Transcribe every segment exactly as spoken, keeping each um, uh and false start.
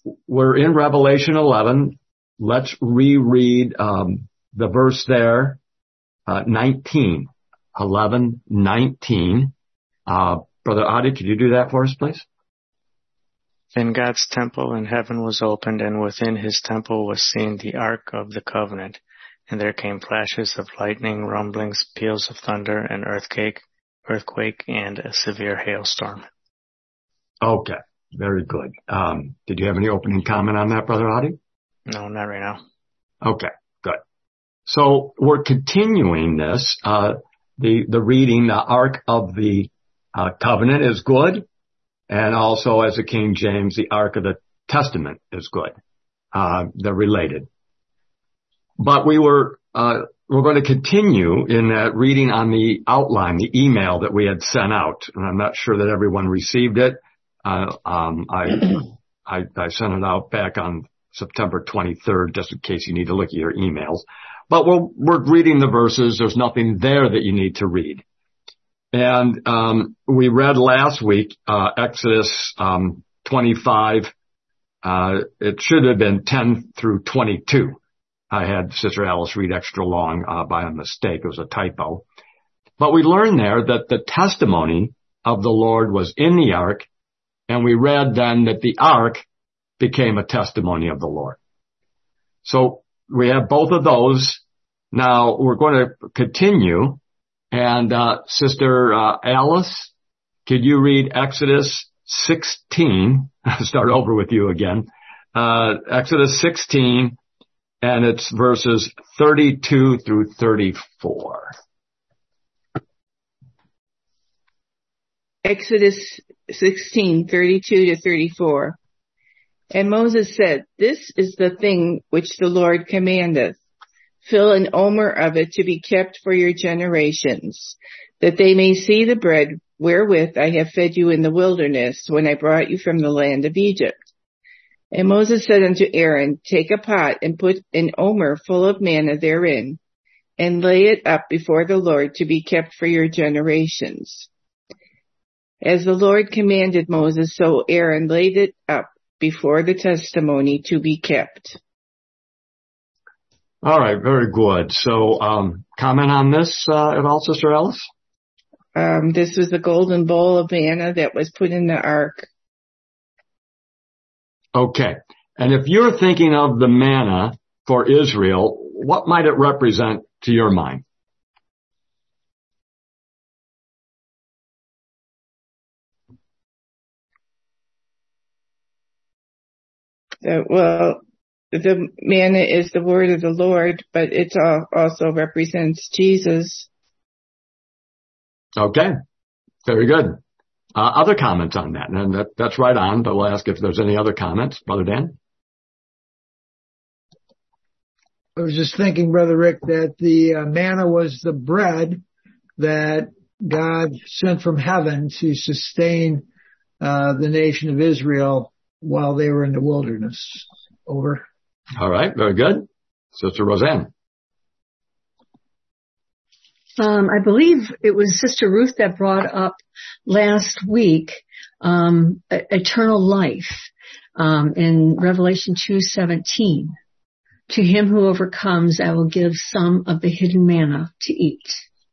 we're in Revelation eleven. Let's reread um, the verse there, uh, nineteen. eleven nineteen. Uh, Brother Adi, could you do that for us, please? Then God's temple in heaven was opened, and within his temple was seen the Ark of the Covenant. And there came flashes of lightning, rumblings, peals of thunder, an earthquake, earthquake, and a severe hailstorm. Okay, very good. Um, did you have any opening comment on that, Brother Adi? No, not right now. Okay, good. So we're continuing this. Uh, the the reading, the Ark of the uh, Covenant is good, and also as the King James, the Ark of the Testament is good. Uh, they're related. But we were, uh, we're going to continue in that reading on the outline, the email that we had sent out. And I'm not sure that everyone received it. Uh, um, I, I, I sent it out back on September twenty-third, just in case you need to look at your emails. But we're, we're reading the verses. There's nothing there that you need to read. And, um, we read last week, uh, Exodus, um, twenty-five. Uh, it should have been ten through twenty-two. I had Sister Alice read extra long uh, by a mistake. It was a typo. But we learned there that the testimony of the Lord was in the ark, and we read then that the ark became a testimony of the Lord. So we have both of those. Now we're going to continue. And uh, Sister uh, Alice, could you read Exodus sixteen? I'll start over with you again. Uh, Exodus sixteen. And it's verses thirty-two through thirty-four. Exodus sixteen, thirty-two to thirty-four. And Moses said, "This is the thing which the Lord commandeth. Fill an omer of it to be kept for your generations, that they may see the bread wherewith I have fed you in the wilderness when I brought you from the land of Egypt." And Moses said unto Aaron, "Take a pot and put an omer full of manna therein, and lay it up before the Lord to be kept for your generations." As the Lord commanded Moses, so Aaron laid it up before the testimony to be kept. All right, very good. So, um, comment on this uh, at all, Sister Alice? Um, this was the golden bowl of manna that was put in the ark. Okay. And if you're thinking of the manna for Israel, what might it represent to your mind? Uh, well, the manna is the word of the Lord, but it also represents Jesus. Okay. Very good. Uh, other comments on that? And that, that's right on, but we'll ask if there's any other comments. Brother Dan? I was just thinking, Brother Rick, that the uh, manna was the bread that God sent from heaven to sustain uh, the nation of Israel while they were in the wilderness. Over. All right, very good. Sister Roseanne? Um, I believe it was Sister Ruth that brought up last week um, eternal life um, in Revelation two seventeen. To him who overcomes, I will give some of the hidden manna to eat.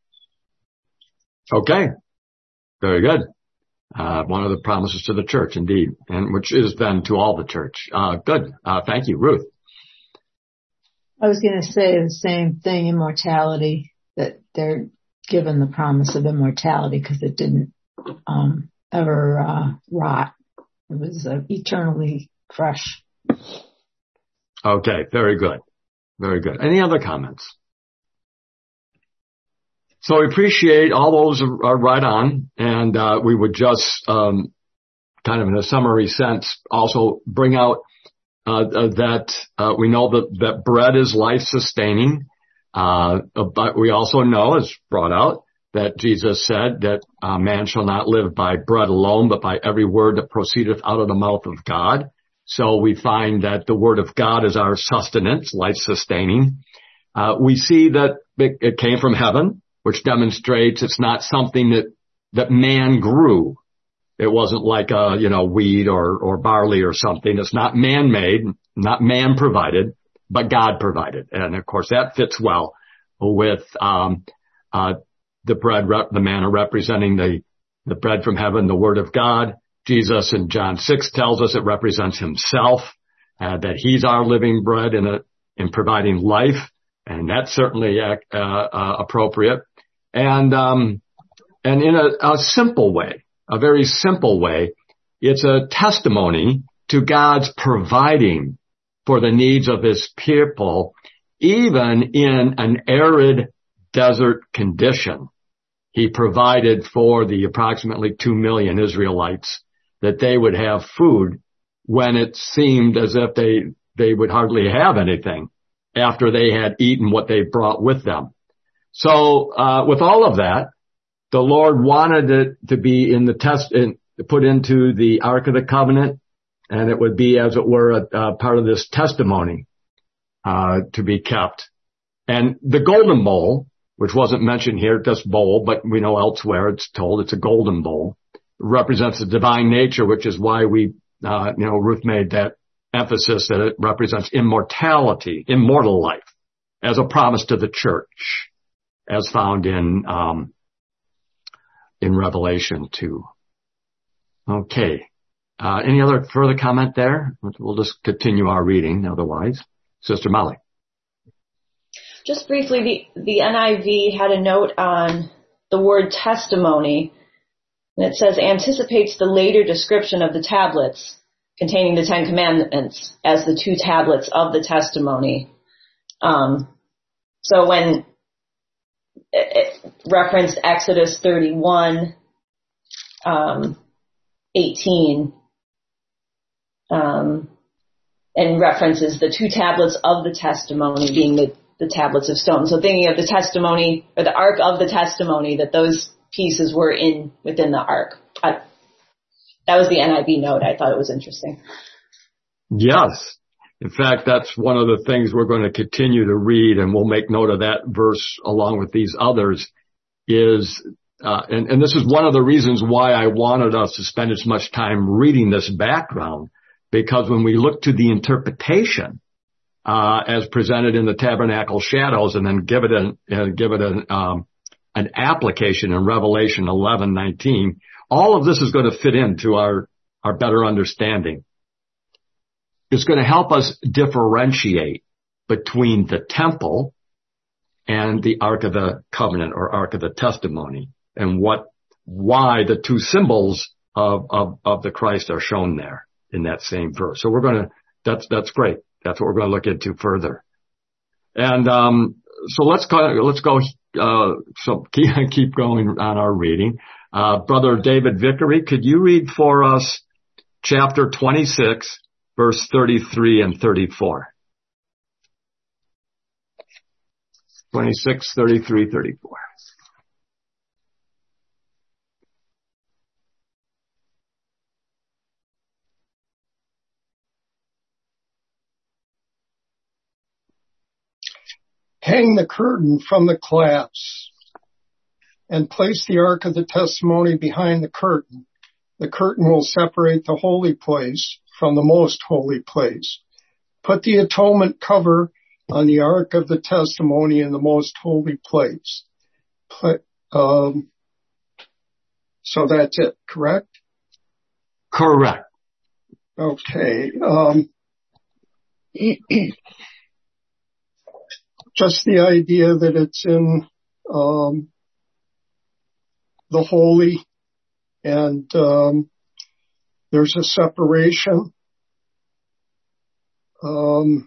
Okay, very good. Uh, one of the promises to the church, indeed, and which is then to all the church. Uh, good. Uh, thank you, Ruth. I was going to say the same thing, immortality, that they're given the promise of immortality because it didn't um, ever uh, rot. It was uh, eternally fresh. Okay, very good. Very good. Any other comments? So we appreciate all those are, are right on, and uh, we would just um, kind of in a summary sense also bring out uh, that uh, we know that, that bread is life-sustaining, uh, but we also know, as brought out, that Jesus said that uh, man shall not live by bread alone, but by every word that proceedeth out of the mouth of God. So we find that the word of God is our sustenance, life-sustaining. Uh, we see that it, it came from heaven, which demonstrates it's not something that, that man grew. It wasn't like a, you know, weed or, or barley or something. It's not man-made, not man-provided, but God provided. And of course that fits well with, um, uh, the bread, rep, the manna representing the, the bread from heaven, the word of God. Jesus in John six tells us it represents himself, uh, that he's our living bread in a, in providing life. And that's certainly, uh, uh, appropriate. And, um, and in a, a simple way, a very simple way, it's a testimony to God's providing for the needs of his people, even in an arid desert condition. He provided for the approximately two million Israelites that they would have food when it seemed as if they, they would hardly have anything after they had eaten what they brought with them. So, uh, with all of that, the Lord wanted it to be in the test, in, put into the Ark of the Covenant, and it would be, as it were, a, a part of this testimony, uh, to be kept. And the golden bowl, which wasn't mentioned here, just bowl, but we know elsewhere it's told it's a golden bowl, represents the divine nature, which is why we, uh, you know, Ruth made that emphasis that it represents immortality, immortal life, as a promise to the church, as found in, um, in Revelation two. Okay. Uh, any other further comment there? We'll just continue our reading otherwise. Sister Molly. Just briefly, the, the N I V had a note on the word testimony, and it says anticipates the later description of the tablets containing the Ten Commandments as the two tablets of the testimony. Um, so when it, it referenced Exodus thirty-one, um, eighteen, um, and references the two tablets of the testimony being the, the tablets of stone. So thinking of the testimony, or the ark of the testimony, that those pieces were in within the ark. I, that was the N I V note. I thought it was interesting. Yes. In fact, that's one of the things we're going to continue to read, and we'll make note of that verse along with these others, is, uh, and, and this is one of the reasons why I wanted us to spend as much time reading this background, because when we look to the interpretation, uh, as presented in the tabernacle shadows, and then give it an, uh, give it an, um, an application in Revelation eleven nineteen, all of this is going to fit into our, our better understanding. It's going to help us differentiate between the temple and the Ark of the Covenant or Ark of the Testimony, and what, why the two symbols of, of, of the Christ are shown there in that same verse. So we're going to, that's, that's great. That's what we're going to look into further. And, um, so let's go, let's go, uh, so keep, keep going on our reading. Uh, Brother David Vickery, could you read for us chapter twenty-six, verse thirty-three and thirty-four? twenty-six, thirty-three, thirty-four. Hang the curtain from the clasps and place the Ark of the Testimony behind the curtain. The curtain will separate the holy place from the most holy place. Put the atonement cover on the Ark of the Testimony in the most holy place. Put, um, so that's it, correct? Correct. Okay. Um, just the idea that it's in um, the holy, and um, there's a separation. Um,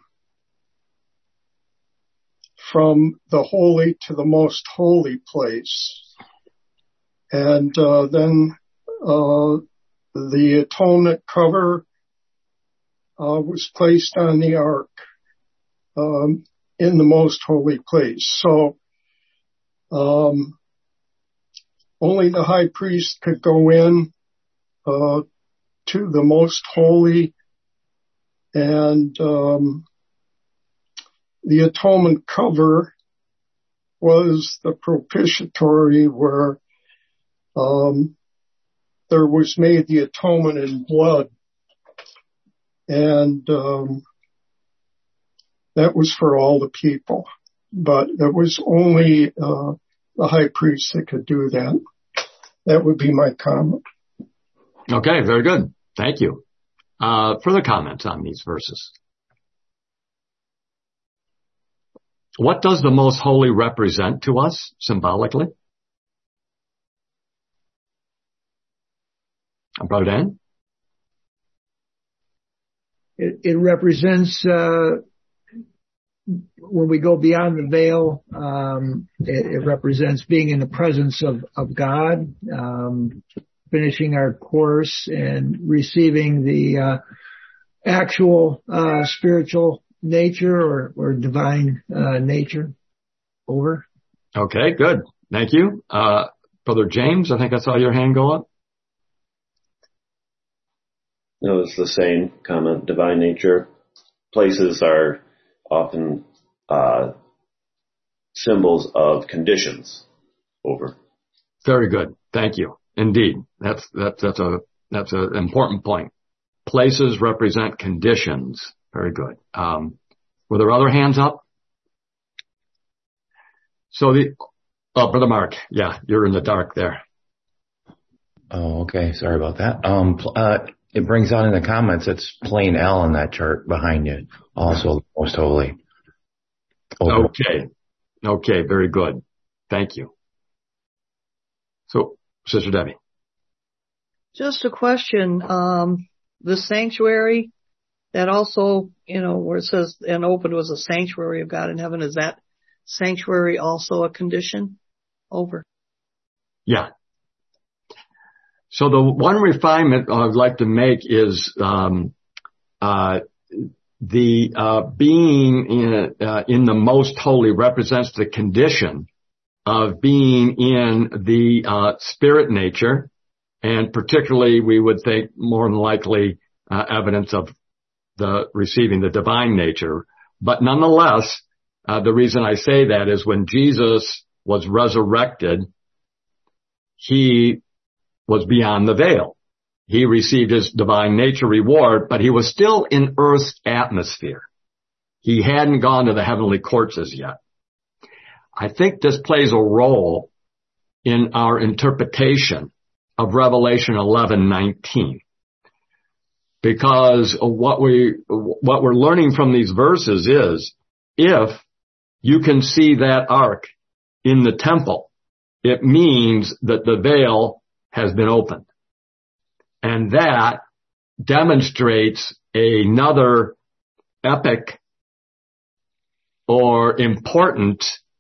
from the holy to the most holy place. And uh, then uh, the atonement cover uh, was placed on the ark um, in the most holy place. So um, only the high priest could go in uh, to the most holy, and um, the atonement cover was the propitiatory where um, there was made the atonement in blood. And um, that was for all the people. But there was only uh, the high priest that could do that. That would be my comment. Okay, very good. Thank you. Uh, further comments on these verses? What does the most holy represent to us symbolically? Brother Dan? It, it represents, uh, when we go beyond the veil, um, it, it represents being in the presence of, of God, um, finishing our course and receiving the, uh, actual, uh, spiritual nature or, or divine, uh, nature. Over. Okay, good. Thank you. Uh, Brother James, I think I saw your hand go up. No, it's the same comment. Divine nature. Places are often uh, symbols of conditions. Over. Very good. Thank you. Indeed, that's that's that's a that's an important point. Places represent conditions. Very good. Um, were there other hands up? So the oh, Brother Mark, yeah, you're in the dark there. Oh, okay. Sorry about that. Um, uh, it brings out in the comments, it's plain L on that chart behind you. Also, most holy. Over. Okay. Okay. Very good. Thank you. So, Sister Debbie. Just a question. Um, the sanctuary, that also, you know, where it says, and opened was a sanctuary of God in heaven. Is that sanctuary also a condition? Over. Yeah. So the one refinement I'd like to make is um, uh, the uh, being in uh, in the most holy represents the condition of being in the uh, spirit nature, and particularly we would think more than likely uh, evidence of the receiving the divine nature. But nonetheless, uh, the reason I say that is when Jesus was resurrected, he was beyond the veil. He received his divine nature reward, but he was still in earth's atmosphere. He hadn't gone to the heavenly courts as yet. I think this plays a role in our interpretation of Revelation eleven nineteen. Because what we, what we're learning from these verses is, if you can see that ark in the temple, it means that the veil has been opened. And that demonstrates another epic or important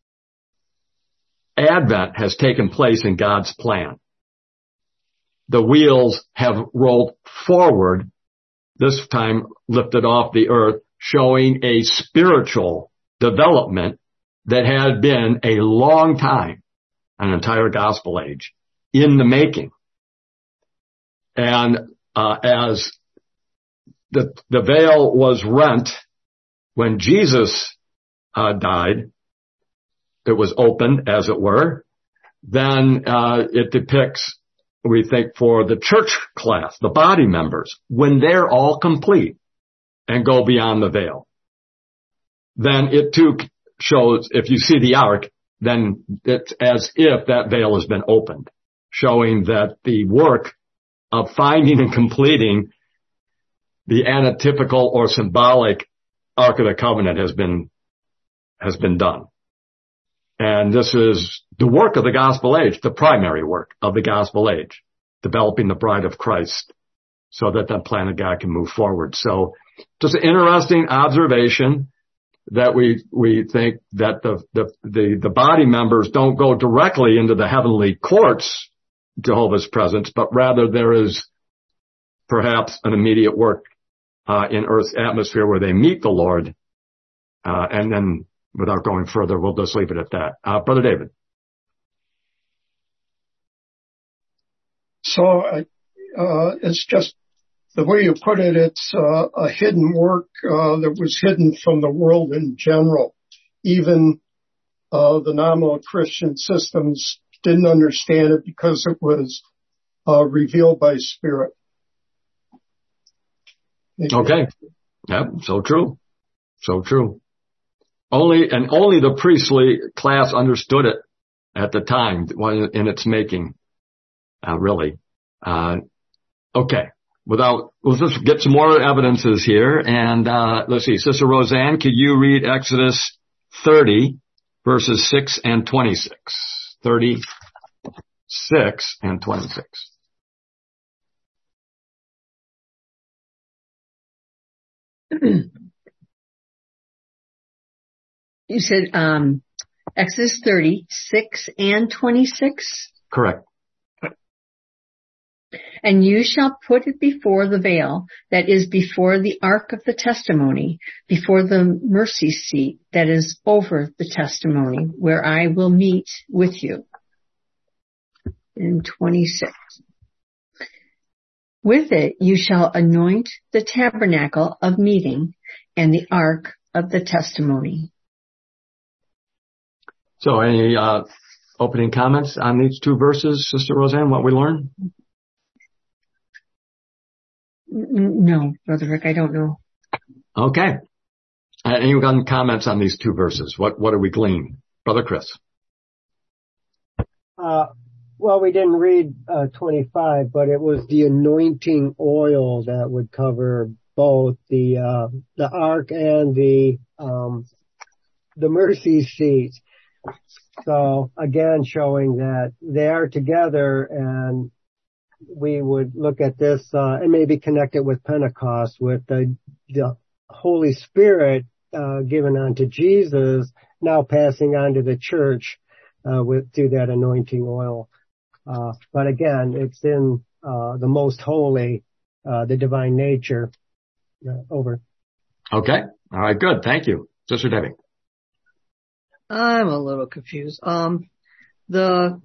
advent has taken place in God's plan. The wheels have rolled forward, this time lifted off the earth, showing a spiritual development that had been a long time, an entire gospel age, in the making. And uh, as the the veil was rent when Jesus uh, died, it was opened, as it were, then uh, it depicts, we think, for the church class, the body members, when they're all complete and go beyond the veil. Then it too shows, if you see the ark, then it's as if that veil has been opened, showing that the work of finding and completing the antitypical or symbolic Ark of the Covenant has been, has been done. And this is the work of the gospel age, the primary work of the gospel age, developing the bride of Christ so that that plan of God can move forward. So just an interesting observation that we, we think that the, the, the, the body members don't go directly into the heavenly courts, Jehovah's presence, but rather there is perhaps an immediate work uh, in Earth's atmosphere where they meet the Lord. Uh, and then without going further, we'll just leave it at that. Uh, Brother David. So uh, it's just the way you put it, it's uh, a hidden work uh, that was hidden from the world in general. Even uh, the nominal Christian systems didn't understand it because it was uh, revealed by Spirit. Okay. Yep. So true. So true. Only, and only the priestly class understood it at the time when in its making. Uh, really. Uh, okay. Without, let's just get some more evidences here. And, uh, let's see. Sister Roseanne, could you read Exodus thirty verses six and twenty-six? thirty-six and twenty-six. You said, um, Exodus thirty, six and twenty-six? Correct. And you shall put it before the veil that is before the ark of the testimony, before the mercy seat that is over the testimony, where I will meet with you. In twenty-six. With it you shall anoint the tabernacle of meeting and the ark of the testimony. So any uh, opening comments on these two verses, Sister Roseanne, what we learned? No, Brother Rick, I don't know. Okay. Uh, anyone comments on these two verses? What what do we glean? Brother Chris. Uh, well, we didn't read uh, twenty-five, but it was the anointing oil that would cover both the uh, the ark and the um, the mercy seat. So again, showing that they are together, and we would look at this uh, and maybe connect it with Pentecost, with the, the Holy Spirit uh, given unto Jesus, now passing on to the church uh, with through that anointing oil. Uh, but again, it's in uh, the most holy, uh, the divine nature. Uh, over. Okay. All right. Good. Thank you, Sister Debbie. I'm a little confused. Um, the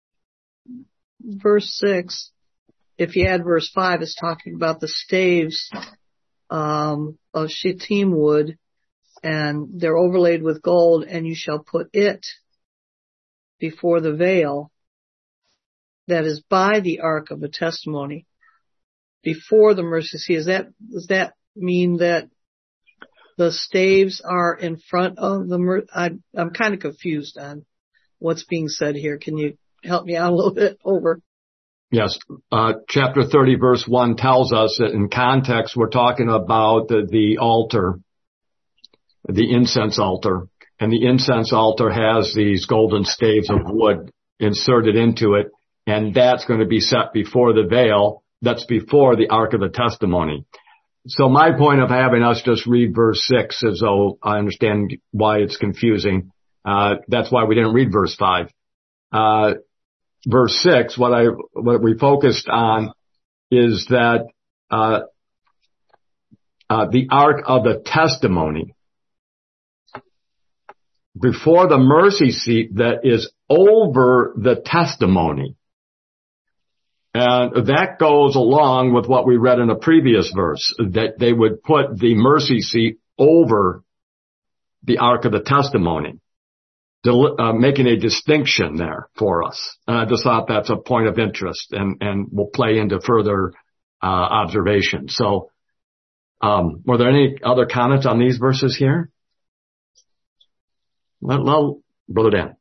verse six, if you add verse five, is talking about the staves um, of shittim wood, and they're overlaid with gold, and you shall put it before the veil that is by the ark of the testimony, before the mercy seat. Is that, does that mean that the staves are in front of the mer- I, I'm kind of confused on what's being said here. Can you help me out a little bit? Over. Yes. Uh, chapter thirty, verse one tells us that in context, we're talking about the, the altar, the incense altar. And the incense altar has these golden staves of wood inserted into it. And that's going to be set before the veil. That's before the Ark of the Testimony. So my point of having us just read verse six is, though I understand why it's confusing. Uh, that's why we didn't read verse five. Uh, verse six, what I, what we focused on is that, uh, uh, the Ark of the Testimony before the mercy seat that is over the testimony. And that goes along with what we read in a previous verse, that they would put the mercy seat over the Ark of the Testimony, uh, making a distinction there for us. And I just thought that's a point of interest, and, and will play into further uh, observation. So, um, were there any other comments on these verses here? Well, well Brother Dan.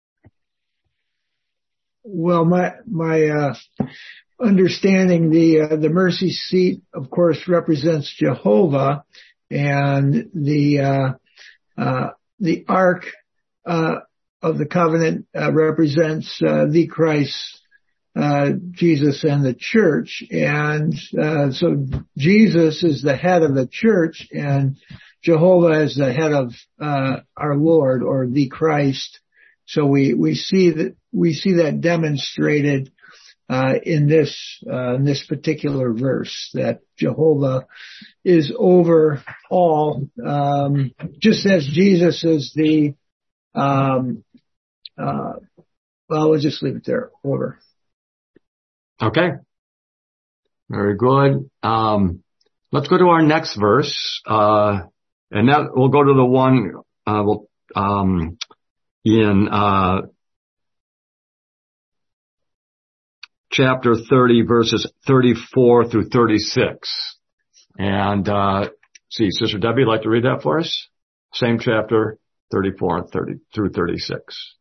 Well, my my uh, understanding, the uh, the mercy seat, of course, represents Jehovah, and the uh, uh, the Ark uh, of the Covenant uh, represents uh, the Christ, uh, Jesus, and the Church. And uh, so Jesus is the head of the Church, and Jehovah is the head of uh, our Lord, or the Christ. So we we see that we see that demonstrated uh, in this uh, in this particular verse, that Jehovah is over all, um, just as Jesus is the. Um, uh, well, we'll just leave it there. Over. Okay. Very good. Um, let's go to our next verse, uh, and that we'll go to the one. Uh, we'll, um, in uh chapter thirty, verses thirty-four through thirty-six. And, uh, see, Sister Debbie, you'd like to read that for us? Same chapter, thirty-four and thirty through thirty-six.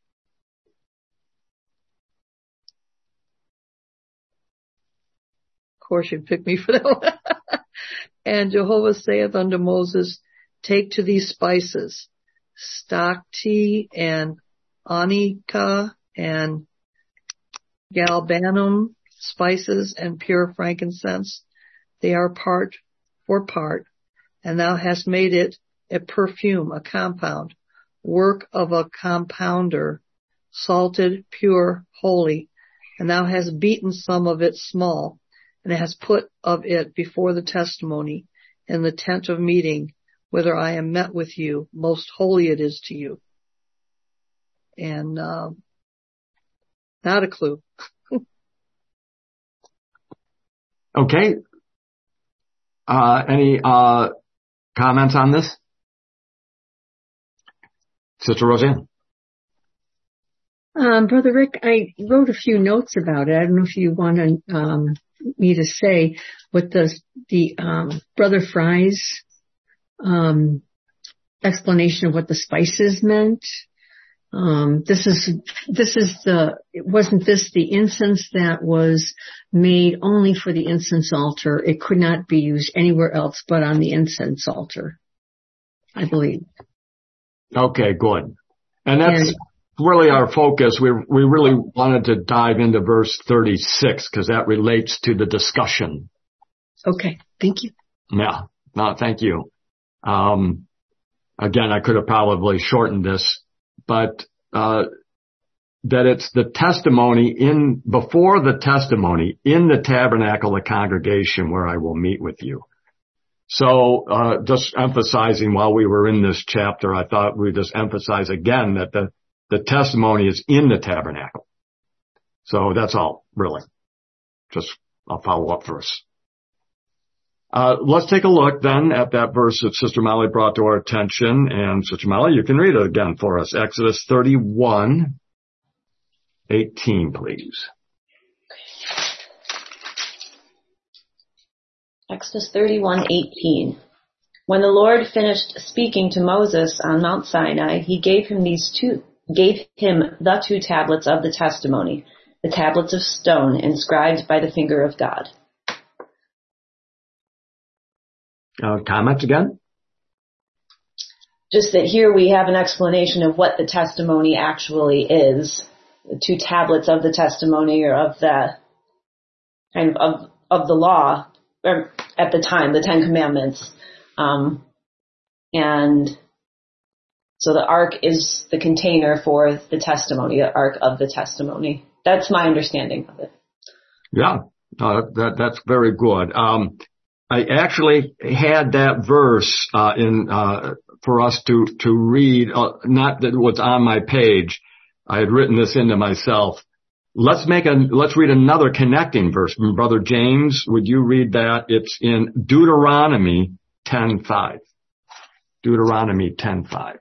Of course, you'd pick me for that one. And Jehovah saith unto Moses, take to thee spices, stocti and onycha and galbanum, spices and pure frankincense. They are part for part, and thou hast made it a perfume, a compound, work of a compounder, salted, pure, holy. And thou hast beaten some of it small, and hast put of it before the testimony in the tent of meeting, whither I am met with you. Most holy it is to you. And uh, not a clue. Okay. Uh, any uh, comments on this? Sister Roseanne? Um, Brother Rick, I wrote a few notes about it. I don't know if you want to, um, me to say what the, the, um, Brother Fry's, um, explanation of what the spices meant. Um, this is, this is the, wasn't this the incense that was made only for the incense altar? It could not be used anywhere else but on the incense altar, I believe. Okay, good. And that's And, really our focus. We we really wanted to dive into verse thirty-six because that relates to the discussion. okay, thank you. Yeah, no, thank you. Um, again, I could have probably shortened this, but uh, that it's the testimony in before the testimony in the tabernacle, the congregation where I will meet with you. So, uh, just emphasizing while we were in this chapter, I thought we'd just emphasize again that the, the testimony is in the tabernacle. So that's all, really. Just, I'll follow up first. Uh, let's take a look then at that verse that Sister Molly brought to our attention. And Sister Molly, you can read it again for us. Exodus thirty-one eighteen, please. Exodus thirty-one eighteen. When the Lord finished speaking to Moses on Mount Sinai, he gave him these two, gave him the two tablets of the testimony, the tablets of stone inscribed by the finger of God. Uh, comments again? Just that here we have an explanation of what the testimony actually is. The two tablets of the testimony or of the kind of of, of the law, or at the time, the Ten Commandments. Um, and so the ark is the container for the testimony, the ark of the testimony. That's my understanding of it. Yeah, uh, that, that's very good. Um, I actually had that verse, uh, in, uh, for us to, to read, uh, not that what's on my page. I had written this into myself. Let's make a, let's read another connecting verse. Brother James, would you read that? It's in Deuteronomy ten five. Deuteronomy ten five.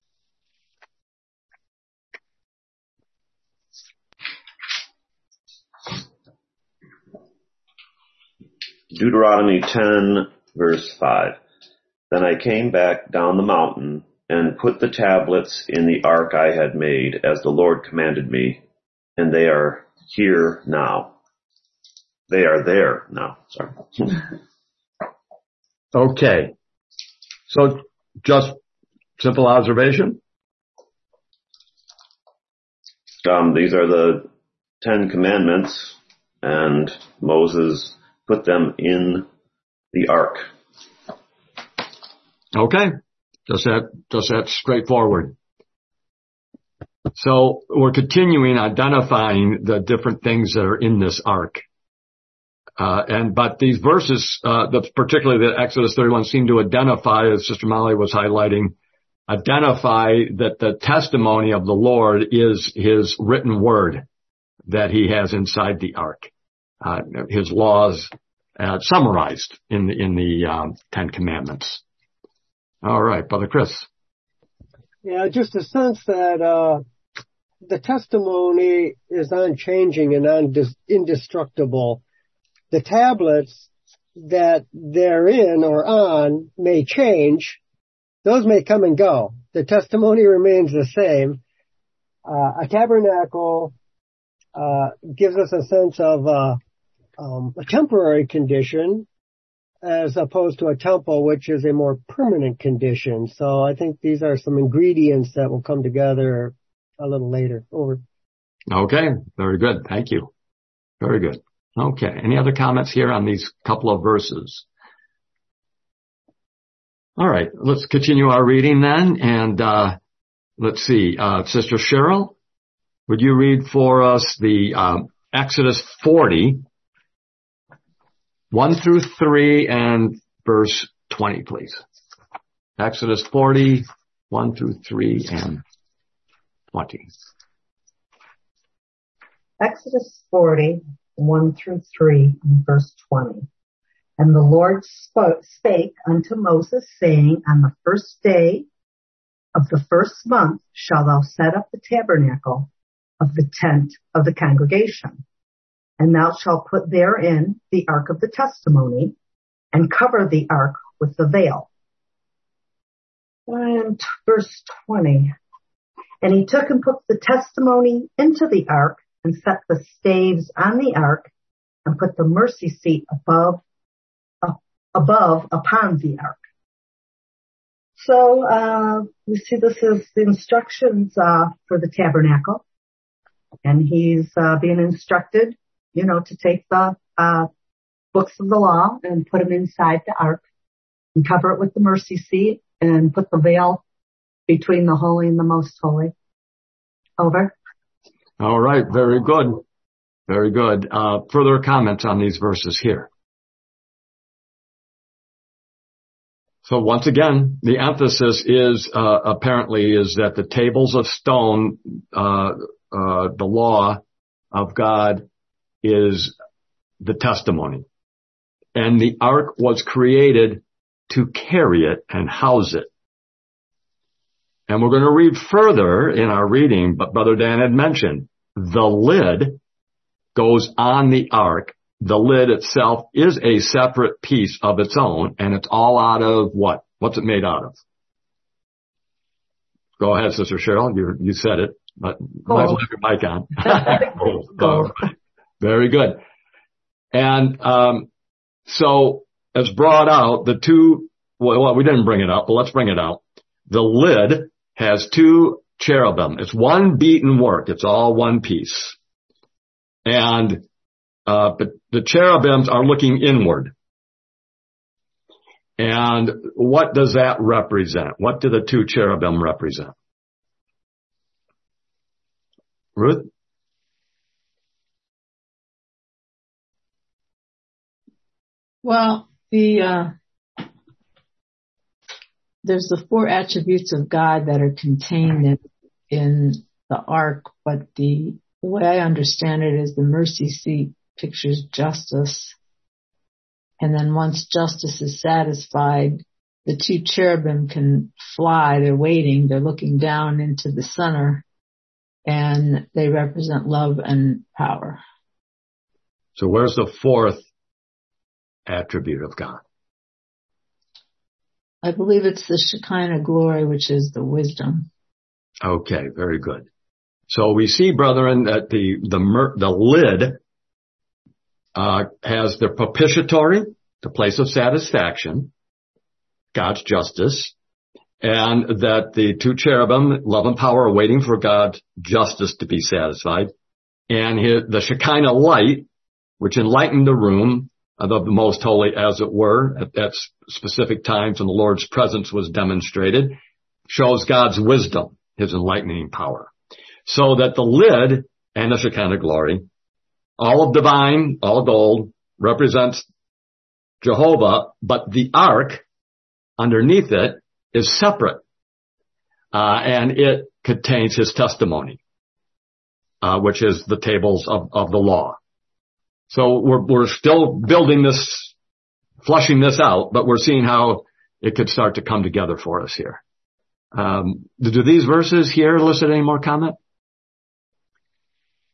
Deuteronomy ten, verse five. Then I came back down the mountain and put the tablets in the ark I had made, as the Lord commanded me, and they are here now. They are there now. Sorry. Okay. So just simple observation? Um, these are the Ten Commandments, and Moses put them in the ark. Okay. Just that, just that straightforward. So we're continuing identifying the different things that are in this ark. Uh, and, but these verses, uh, the, particularly the Exodus thirty-one seem to identify, as Sister Molly was highlighting, identify that the testimony of the Lord is his written word that he has inside the ark. Uh, his laws, uh, summarized in the, in the, um, Ten Commandments. All right, Brother Chris. Yeah, just a sense that, uh, the testimony is unchanging and indestructible. The tablets that they're in or on may change. Those may come and go. The testimony remains the same. Uh, a tabernacle uh, gives us a sense of uh, um, a temporary condition as opposed to a temple, which is a more permanent condition. So I think these are some ingredients that will come together a little later. Over. Okay, very good. Thank you. Very good. Okay, any other comments here on these couple of verses? All right, let's continue our reading then, and uh let's see, uh Sister Cheryl, would you read for us the uh, Exodus forty, one through three, and verse twenty, please. Exodus forty, one through three, and twenty. Exodus forty, one through three, and verse twenty. And the Lord spoke, spake unto Moses, saying, On the first day of the first month shalt thou set up the tabernacle of the tent of the congregation. And thou shalt put therein the ark of the testimony, and cover the ark with the veil. And verse twenty. And he took and put the testimony into the ark, and set the staves on the ark, and put the mercy seat above uh, above upon the ark. So uh we see this as the instructions uh for the tabernacle, and he's uh being instructed, you know, to take the uh books of the law and put them inside the ark, and cover it with the mercy seat, and put the veil between the holy and the most holy. Over. All right, very good. Very good. Uh, further comments on these verses here. So once again, the emphasis is, uh, apparently is that the tables of stone, uh, uh, the law of God is the testimony. And the ark was created to carry it and house it. And we're going to read further in our reading, but Brother Dan had mentioned the lid goes on the ark. The lid itself is a separate piece of its own, and it's all out of what? What's it made out of? Go ahead, Sister Cheryl. You, you said it, but might as well have your mic on. Gold. Gold. Very good. And um so, as brought out, the two, well, we didn't bring it up, but let's bring it out. The lid has two cherubim. It's one beaten work. It's all one piece. And, uh, but the cherubims are looking inward. And what does that represent? What do the two cherubim represent? Ruth? Well, the, uh, there's the four attributes of God that are contained in, in the ark, but the, the way I understand it is the mercy seat pictures justice. And then once justice is satisfied, the two cherubim can fly. They're waiting. They're looking down into the center, and they represent love and power. So where's the fourth attribute of God? I believe it's the Shekinah glory, which is the wisdom. Okay, very good. So we see, brethren, that the the mer- the lid uh has the propitiatory, the place of satisfaction, God's justice, and that the two cherubim, love and power, are waiting for God's justice to be satisfied, and his, the Shekinah light, which enlightened the room of the most holy, as it were, at, at specific times when the Lord's presence was demonstrated, shows God's wisdom, his enlightening power. So that the lid and the Shekinah glory, all of divine, all gold, represents Jehovah, but the ark underneath it is separate, uh, and it contains his testimony, uh, which is the tables of, of the law. So we're, we're still building this, flushing this out, but we're seeing how it could start to come together for us here. Um, do these verses here elicit any more comment?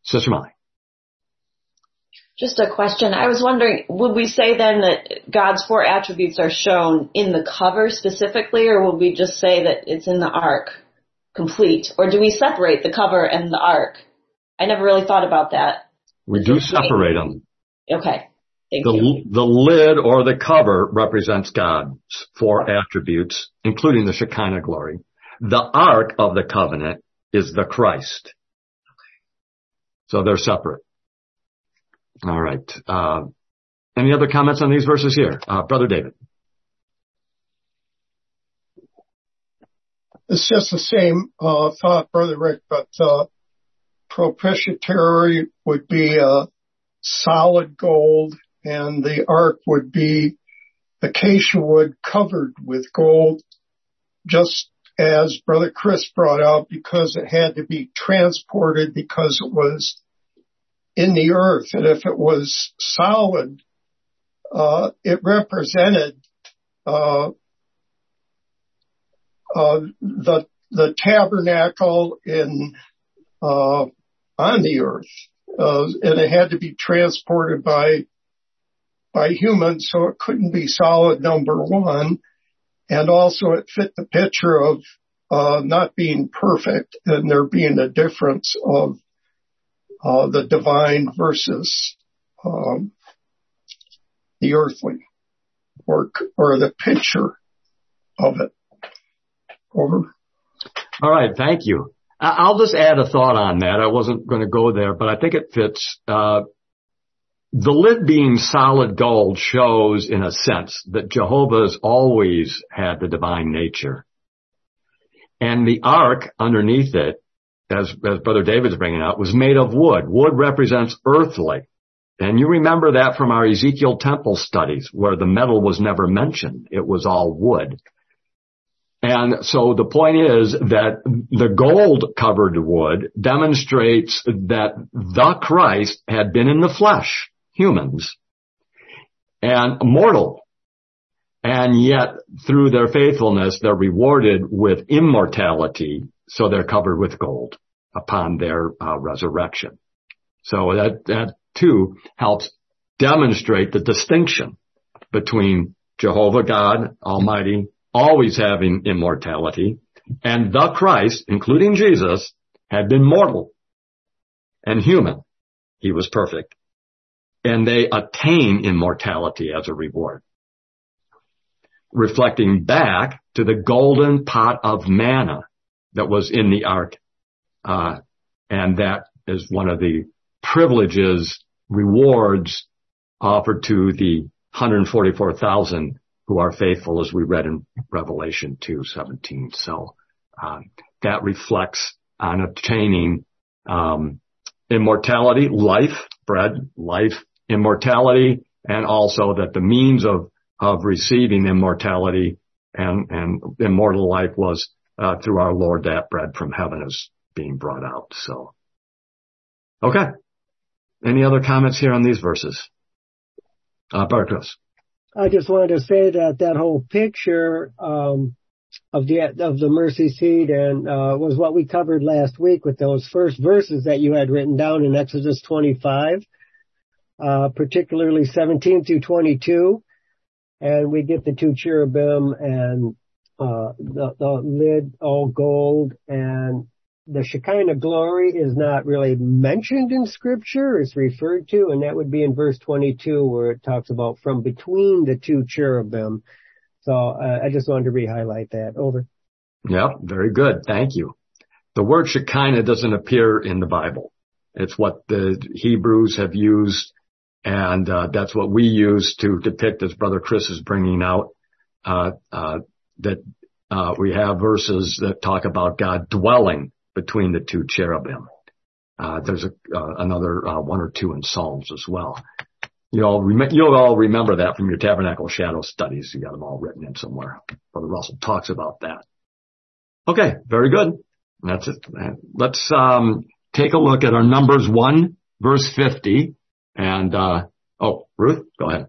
Sister Molly. Just a question. I was wondering, would we say then that God's four attributes are shown in the cover specifically, or would we just say that it's in the ark complete? Or do we separate the cover and the ark? I never really thought about that. We do separate them. Okay. Thank the, you. The lid or the cover represents God's four attributes, including the Shekinah glory. The Ark of the Covenant is the Christ. So they're separate. All right. Uh, any other comments on these verses here? Uh, Brother David. It's just the same uh, thought, Brother Rick, but uh, propitiatory would be uh, solid gold, and the ark would be acacia wood covered with gold, just as Brother Chris brought out, because it had to be transported because it was in the earth. And if it was solid, uh, it represented uh, uh, the the tabernacle in uh, on the earth, uh, and it had to be transported by by humans, so it couldn't be solid, number one. And also it fit the picture of uh, not being perfect and there being a difference of uh, the divine versus um, the earthly, or or the picture of it. Over. All right, thank you. I'll just add a thought on that. I wasn't going to go there, but I think it fits. Uh, the lid being solid gold shows, in a sense, that Jehovah has always had the divine nature. And the ark underneath it, as, as Brother David's bringing out, was made of wood. Wood represents earthly. And you remember that from our Ezekiel temple studies, where the metal was never mentioned. It was all wood. And so the point is that the gold-covered wood demonstrates that the Christ had been in the flesh, humans, and mortal. And yet, through their faithfulness, they're rewarded with immortality, so they're covered with gold upon their uh, resurrection. So that, that too helps demonstrate the distinction between Jehovah God Almighty, always having immortality, and the Christ, including Jesus, had been mortal and human. He was perfect. And they attain immortality as a reward. Reflecting back to the golden pot of manna that was in the ark. Uh, and that is one of the privileges, rewards offered to the one hundred forty-four thousand who are faithful, as we read in Revelation two seventeen. So um, that reflects on obtaining um, immortality, life, bread, life, immortality, and also that the means of of receiving immortality and, and immortal life was uh, through our Lord, that bread from heaven is being brought out. So, okay. Any other comments here on these verses? Uh, Brother Chris. I just wanted to say that that whole picture um, of the of the mercy seat and uh, was what we covered last week with those first verses that you had written down in Exodus twenty-five, uh, particularly seventeen through twenty-two. And we get the two cherubim and uh, the, the lid all gold, and the Shekinah glory is not really mentioned in Scripture. It's referred to, and that would be in verse twenty-two, where it talks about from between the two cherubim. So uh, I just wanted to re-highlight that. Over. Yeah, very good. Thank you. The word Shekinah doesn't appear in the Bible. It's what the Hebrews have used, and uh, that's what we use to depict, as Brother Chris is bringing out, uh, uh, that uh, we have verses that talk about God dwelling between the two cherubim. Uh, there's a, uh, another uh, one or two in Psalms as well. You all rem- you'll all remember that from your Tabernacle Shadow studies. You got them all written in somewhere. Brother Russell talks about that. Okay, very good. That's it. Let's um, take a look at our Numbers one, verse fifty. And, uh, oh, Ruth, go ahead.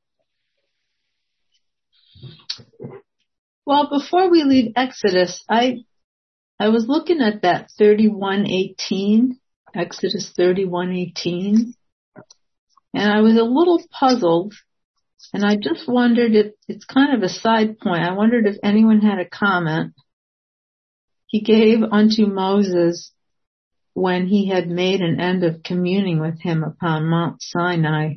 Well, before we leave Exodus, I I was looking at that thirty-one eighteen Exodus thirty-one eighteen. And I was a little puzzled, and I just wondered if, it's kind of a side point, I wondered if anyone had a comment. He gave unto Moses, when he had made an end of communing with him upon Mount Sinai,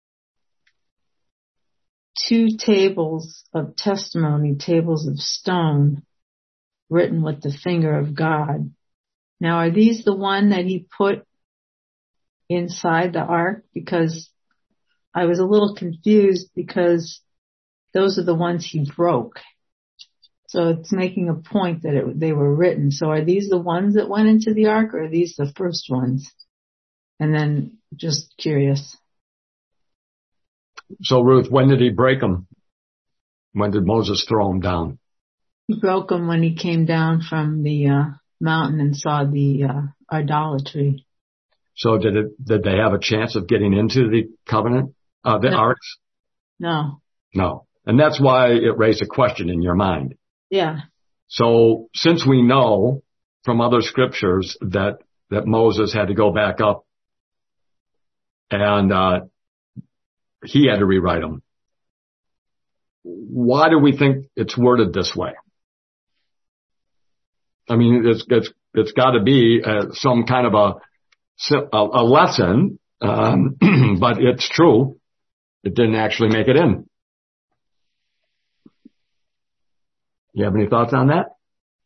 two tables of testimony, tables of stone, written with the finger of God. Now, are these the one that he put inside the ark? Because I was a little confused, because those are the ones he broke. So it's making a point that it, they were written. So are these the ones that went into the ark, or are these the first ones? And then just curious. So Ruth, when did he break them? When did Moses throw them down? He broke them when he came down from the uh, mountain and saw the uh, idolatry. So did it? Did they have a chance of getting into the covenant, uh, the No. arks? No. No. And that's why it raised a question in your mind. Yeah. So since we know from other scriptures that, that Moses had to go back up and, uh, he had to rewrite them, why do we think it's worded this way? I mean, it's, it's, it's gotta be uh, some kind of a, a, a lesson, um, but it's true. It didn't actually make it in. You have any thoughts on that?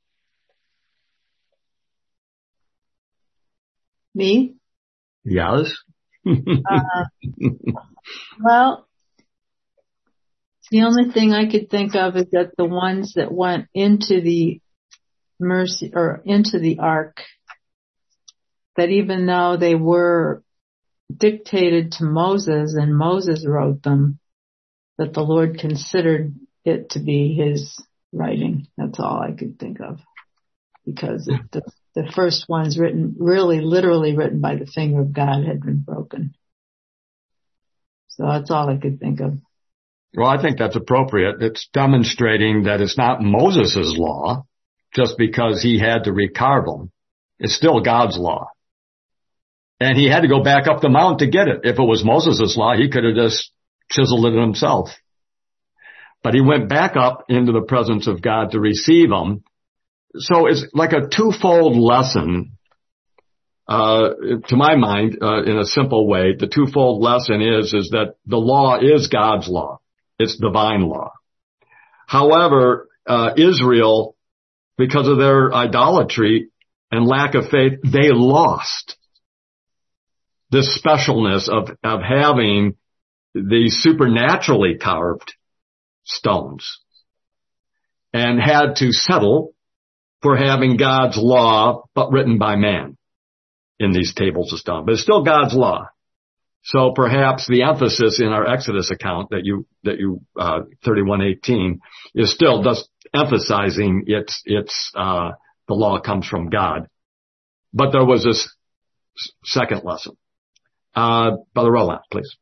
Me? Yes. uh, well, the only thing I could think of is that the ones that went into the mercy or into the ark, that even though they were dictated to Moses and Moses wrote them, that the Lord considered it to be his writing. That's all I could think of, because the, the first ones written, really literally written by the finger of God, had been broken. So that's all I could think of. Well, I think that's appropriate. It's demonstrating that it's not Moses' law just because he had to recarve them. It's still God's law. And he had to go back up the mountain to get it. If it was Moses' law, he could have just chiseled it himself. But he went back up into the presence of God to receive them. So it's like a twofold lesson, uh, to my mind, uh, in a simple way. The twofold lesson is, is that the law is God's law. It's divine law. However, uh, Israel, because of their idolatry and lack of faith, they lost this specialness of, of having the supernaturally carved stones, and had to settle for having God's law, but written by man in these tables of stone. But it's still God's law. So perhaps the emphasis in our Exodus account that you, that you, uh, thirty-one eighteen is still just emphasizing it's, it's, uh, the law comes from God. But there was this second lesson. Uh, Brother Roland, please.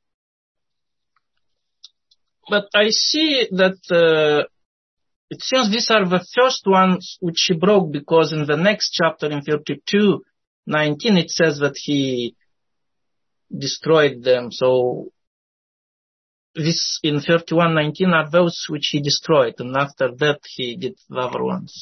But I see that uh, it seems these are the first ones which he broke, because in the next chapter, in thirty-two nineteen, it says that he destroyed them. So this in thirty-one nineteen are those which he destroyed, and after that he did the other ones.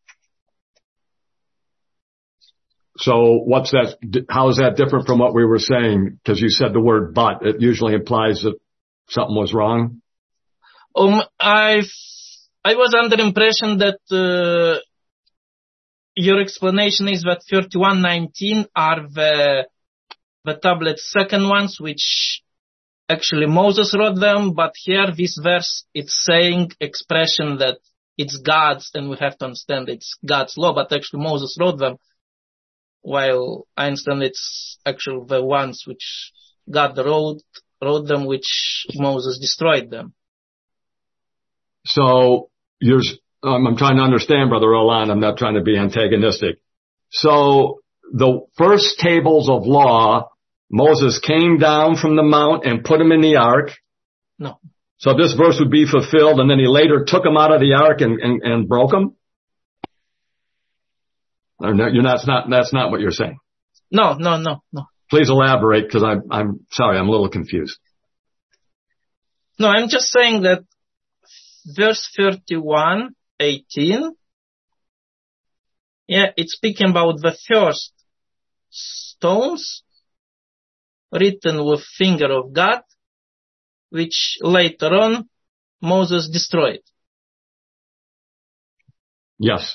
So what's that? How is that different from what we were saying? Because you said the word "but." It usually implies that something was wrong. Um, I I was under the impression that uh, your explanation is that thirty-one nineteen are the the tablet's second ones, which actually Moses wrote them. But here, this verse, it's saying expression that it's God's, and we have to understand it's God's law. But actually, Moses wrote them, while I understand it's actually the ones which God wrote wrote them, which Moses destroyed them. So you're, um, I'm trying to understand, Brother Roland. I'm not trying to be antagonistic. So the first tables of law, Moses came down from the mount and put them in the ark. No. So this verse would be fulfilled, and then he later took them out of the ark and, and, and broke them? Or no, you're not, that's not, that's not what you're saying. No, no, no, no. Please elaborate, because I'm, I'm sorry, I'm a little confused. No, I'm just saying that verse thirty-one, eighteen, yeah, it's speaking about the first stones written with finger of God, which later on Moses destroyed. Yes.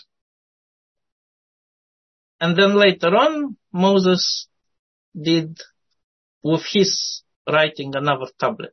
And then later on, Moses did with his writing another tablet.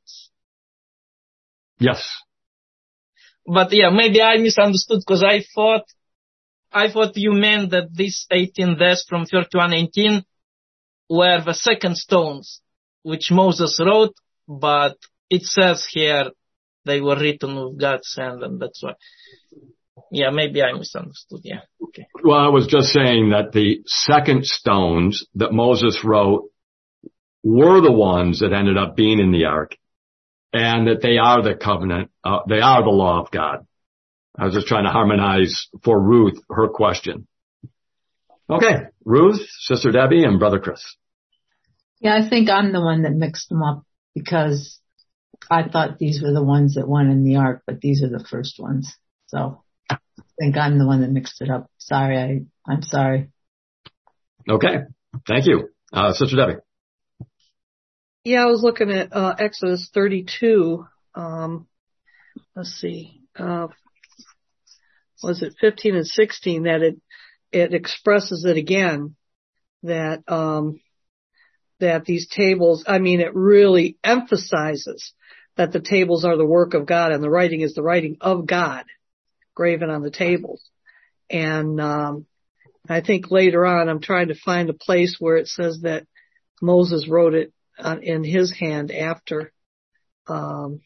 Yes. But yeah, maybe I misunderstood, because I thought, I thought you meant that these eighteen deaths from thirty-one eighteen were the second stones which Moses wrote, but it says here they were written with God's hand, and that's why. Yeah, maybe I misunderstood. Yeah. Okay. Well, I was just saying that the second stones that Moses wrote were the ones that ended up being in the ark, and that they are the covenant, uh, they are the law of God. I was just trying to harmonize for Ruth her question. Okay, Ruth, Sister Debbie, and Brother Chris. Yeah, I think I'm the one that mixed them up, because I thought these were the ones that went in the ark, but these are the first ones. So I think I'm the one that mixed it up. Sorry, I, I'm sorry. Okay, thank you. Uh, Sister Debbie. Yeah, I was looking at uh, Exodus thirty-two. Um, let's see. Uh, was it fifteen and sixteen that it it expresses it again, that um, that these tables, I mean, it really emphasizes that the tables are the work of God and the writing is the writing of God graven on the tables. And um, I think later on I'm trying to find a place where it says that Moses wrote it uh, in his hand after, um,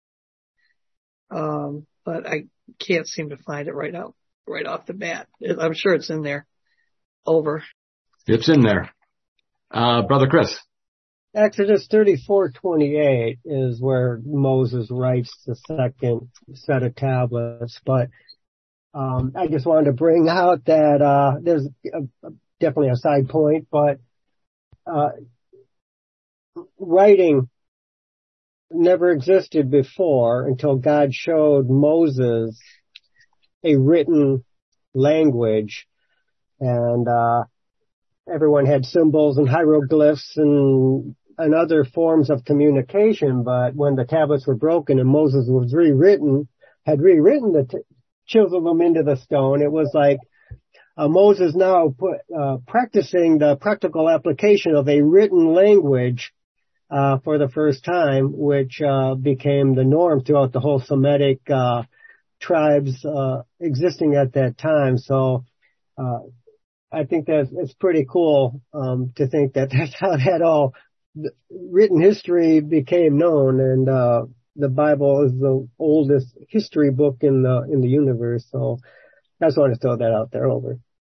um, but I can't seem to find it right out, right off the bat. I'm sure it's in there. Over. It's in there. Uh, Brother Chris. Exodus thirty-four twenty-eight is where Moses writes the second set of tablets, but um, I just wanted to bring out that uh, there's a, a, definitely a side point, but uh, writing never existed before until God showed Moses a written language, and uh, everyone had symbols and hieroglyphs and and other forms of communication, but when the tablets were broken and Moses was rewritten, had rewritten the, t- chiseled them into the stone, it was like uh, Moses now put, uh, practicing the practical application of a written language uh, for the first time, which uh, became the norm throughout the whole Semitic uh, tribes uh, existing at that time. So uh, I think that it's pretty cool um, to think that that's how that all written history became known, and uh, the Bible is the oldest history book in the in the universe. So I just wanted to throw that out there. Over.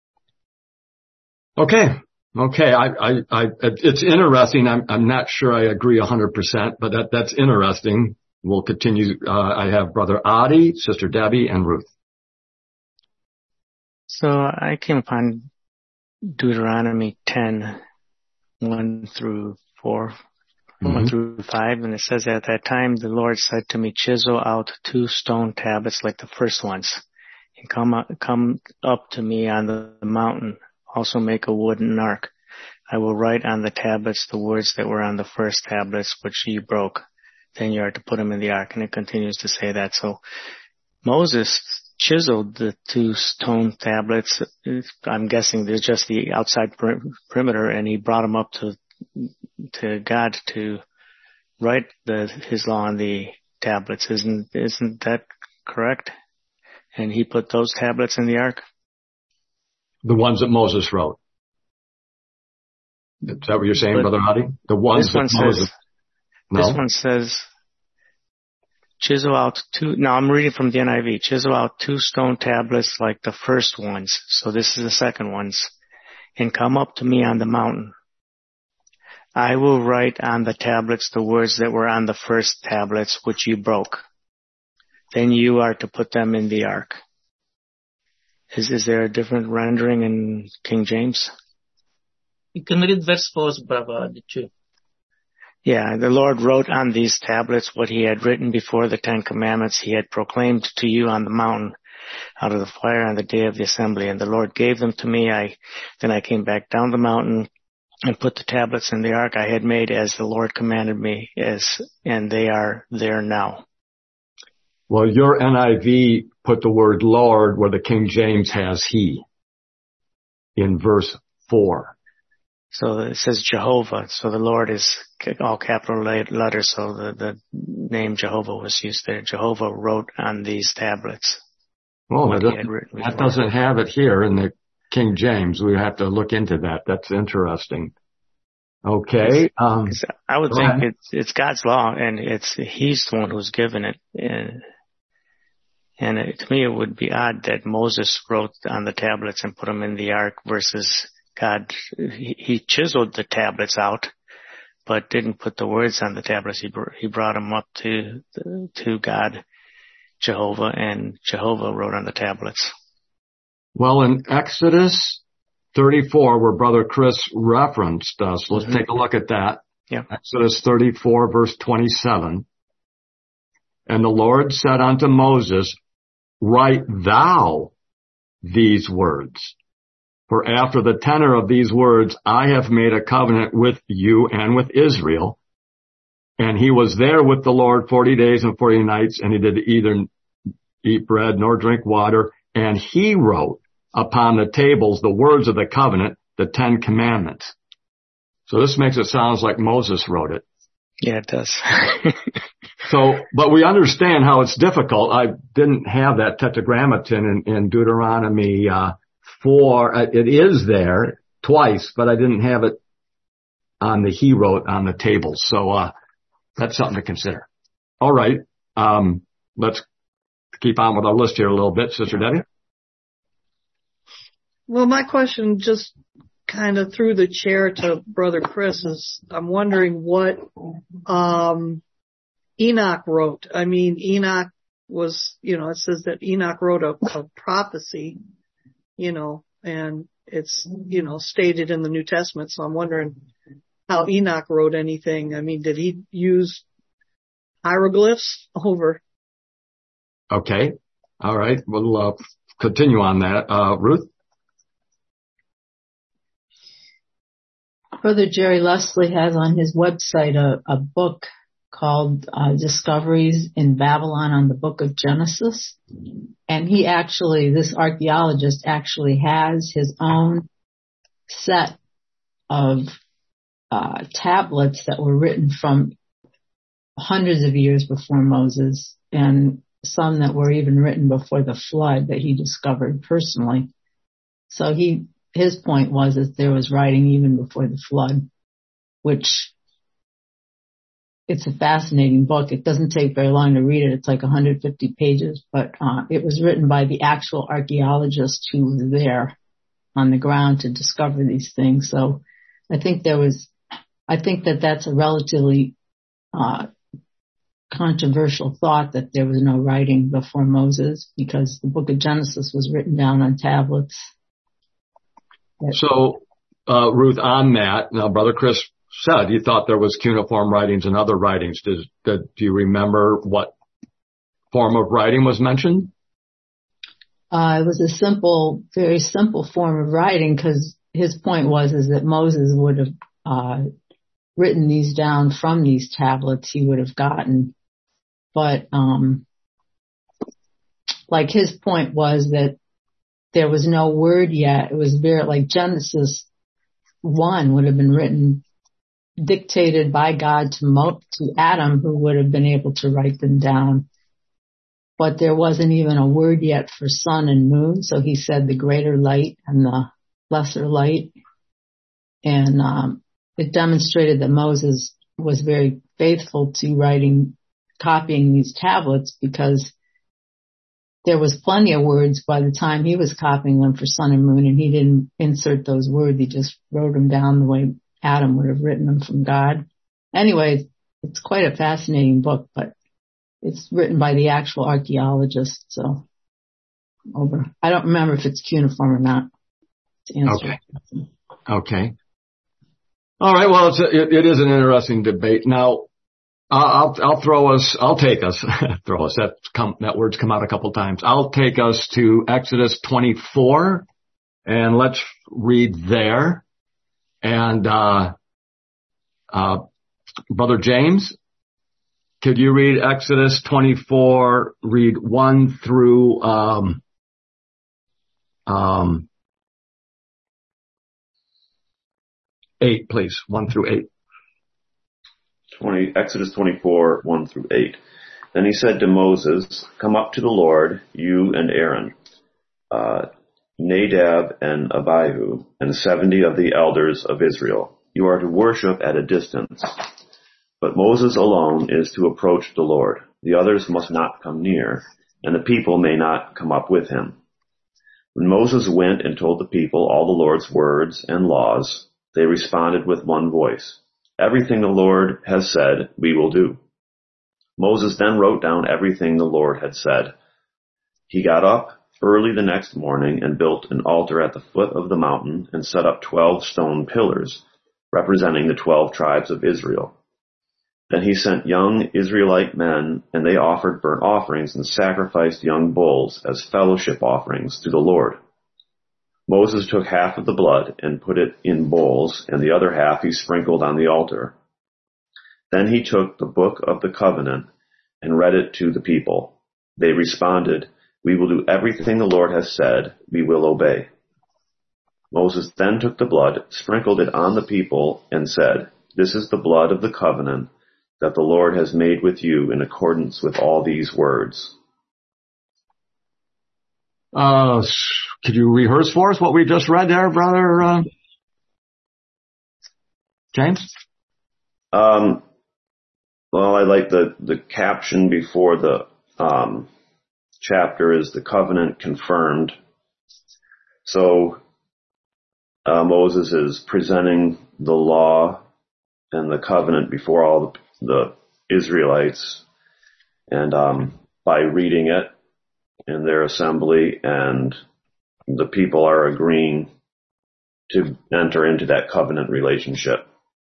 Okay, okay. I, I, I it's interesting. I'm, I'm not sure I agree a hundred percent, but that that's interesting. We'll continue. Uh, I have Brother Adi, Sister Debbie, and Ruth. So I can find Deuteronomy ten, one through four, mm-hmm. one through five, and it says, at that time the Lord said to me, chisel out two stone tablets like the first ones, and come up, come up to me on the mountain. Also make a wooden ark. I will write on the tablets the words that were on the first tablets, which you broke. Then you are to put them in the ark, and it continues to say that. So Moses chiseled the two stone tablets. I'm guessing they're just the outside perimeter, and he brought them up to to God to write the his law on the tablets. Isn't isn't that correct? And he put those tablets in the ark? The ones that Moses wrote. Is that what you're saying, but Brother Adi? The ones that Moses... Says, no? This one says, chisel out two, now I'm reading from the N I V, chisel out two stone tablets like the first ones. So this is the second ones. And come up to me on the mountain. I will write on the tablets the words that were on the first tablets, which you broke. Then you are to put them in the ark. Is, is there a different rendering in King James? You can read verse four, brother. Yeah, the Lord wrote on these tablets what he had written before the Ten Commandments he had proclaimed to you on the mountain out of the fire on the day of the assembly. And the Lord gave them to me. I Then I came back down the mountain and put the tablets in the ark I had made as the Lord commanded me, as and they are there now. Well, your N I V put the word Lord where the King James has he in verse four. So it says Jehovah. So the Lord is all capital letters. So the, the name Jehovah was used there. Jehovah wrote on these tablets. Well, that doesn't, that doesn't have it here in the King James. We have to look into that. That's interesting. Okay. Um, I would think it's, it's God's law, and it's He's the one who's given it. And, and it, to me, it would be odd that Moses wrote on the tablets and put them in the ark versus God. He, he chiseled the tablets out, but didn't put the words on the tablets. He he brought them up to to God, Jehovah, and Jehovah wrote on the tablets. Well, in Exodus thirty-four, where Brother Chris referenced us, let's mm-hmm. take a look at that. Yeah. Exodus thirty-four, verse twenty-seven. And the Lord said unto Moses, write thou these words. For after the tenor of these words, I have made a covenant with you and with Israel. And he was there with the Lord forty days and forty nights, and he did either eat bread nor drink water. And he wrote upon the tables the words of the covenant, the Ten Commandments. So this makes it sound like Moses wrote it. Yeah, it does. So, but we understand how it's difficult. I didn't have that tetragrammaton in, in Deuteronomy uh, four. It is there twice, but I didn't have it on the he wrote on the tables. So uh that's something to consider. All right. Um, let's keep on with our list here a little bit, Sister Debbie. Well, my question just kind of threw the chair to Brother Chris is I'm wondering what um, Enoch wrote. I mean, Enoch was, you know, it says that Enoch wrote a, a prophecy, you know, and it's, you know, stated in the New Testament. So I'm wondering how Enoch wrote anything. I mean, did he use hieroglyphs over? Okay. All right. We'll uh, continue on that. Uh, Ruth? Brother Jerry Leslie has on his website a, a book called uh, Discoveries in Babylon on the Book of Genesis. And he actually, this archaeologist actually has his own set of uh, tablets that were written from hundreds of years before Moses, and some that were even written before the flood that he discovered personally. So he, his point was that there was writing even before the flood, which it's a fascinating book. It doesn't take very long to read it. It's like one hundred fifty pages, but uh, it was written by the actual archaeologist who was there on the ground to discover these things. So I think there was, I think that that's a relatively uh, controversial thought that there was no writing before Moses, because the book of Genesis was written down on tablets. So, uh, Ruth, on that, now Brother Chris said he thought there was cuneiform writings and other writings. Does, do you remember what form of writing was mentioned? Uh, it was a simple, very simple form of writing, because his point was is that Moses would have uh, written these down from these tablets he would have gotten. But um, like his point was that there was no word yet. It was very like Genesis one would have been written, dictated by God to Mo, to Adam, who would have been able to write them down. But there wasn't even a word yet for sun and moon. So he said the greater light and the lesser light. And um, it demonstrated that Moses was very faithful to writing, copying these tablets, because there was plenty of words by the time he was copying them for sun and moon, and he didn't insert those words. He just wrote them down the way Adam would have written them from God. Anyway, it's quite a fascinating book, but it's written by the actual archaeologist. So over. I don't remember if it's cuneiform or not. To answer. Okay. Okay. All right. Well, it's a, it, it is an interesting debate. Now, I'll, I'll throw us, I'll take us, throw us, that, come, that word's come out a couple times. I'll take us to Exodus twenty-four, and let's read there. And, uh, uh, Brother James, could you read Exodus twenty-four, read one through, um, um, eight, please, one through eight. twenty, Exodus twenty-four, one through eight. Then he said to Moses, "Come up to the Lord, you and Aaron, uh, Nadab and Abihu, and seventy of the elders of Israel. You are to worship at a distance. But Moses alone is to approach the Lord. The others must not come near, and the people may not come up with him." When Moses went and told the people all the Lord's words and laws, they responded with one voice, "Everything the Lord has said, we will do." Moses then wrote down everything the Lord had said. He got up early the next morning and built an altar at the foot of the mountain and set up twelve stone pillars, representing the twelve tribes of Israel. Then he sent young Israelite men, and they offered burnt offerings and sacrificed young bulls as fellowship offerings to the Lord. Moses took half of the blood and put it in bowls, and the other half he sprinkled on the altar. Then he took the book of the covenant and read it to the people. They responded, "We will do everything the Lord has said. We will obey." Moses then took the blood, sprinkled it on the people, and said, "This is the blood of the covenant that the Lord has made with you in accordance with all these words." Uh, could you rehearse for us what we just read there, Brother uh, James? Um, well, I like the, the caption before the um, chapter is "the covenant confirmed." So uh, Moses is presenting the law and the covenant before all the, the Israelites, and um, by reading it in their assembly, and the people are agreeing to enter into that covenant relationship.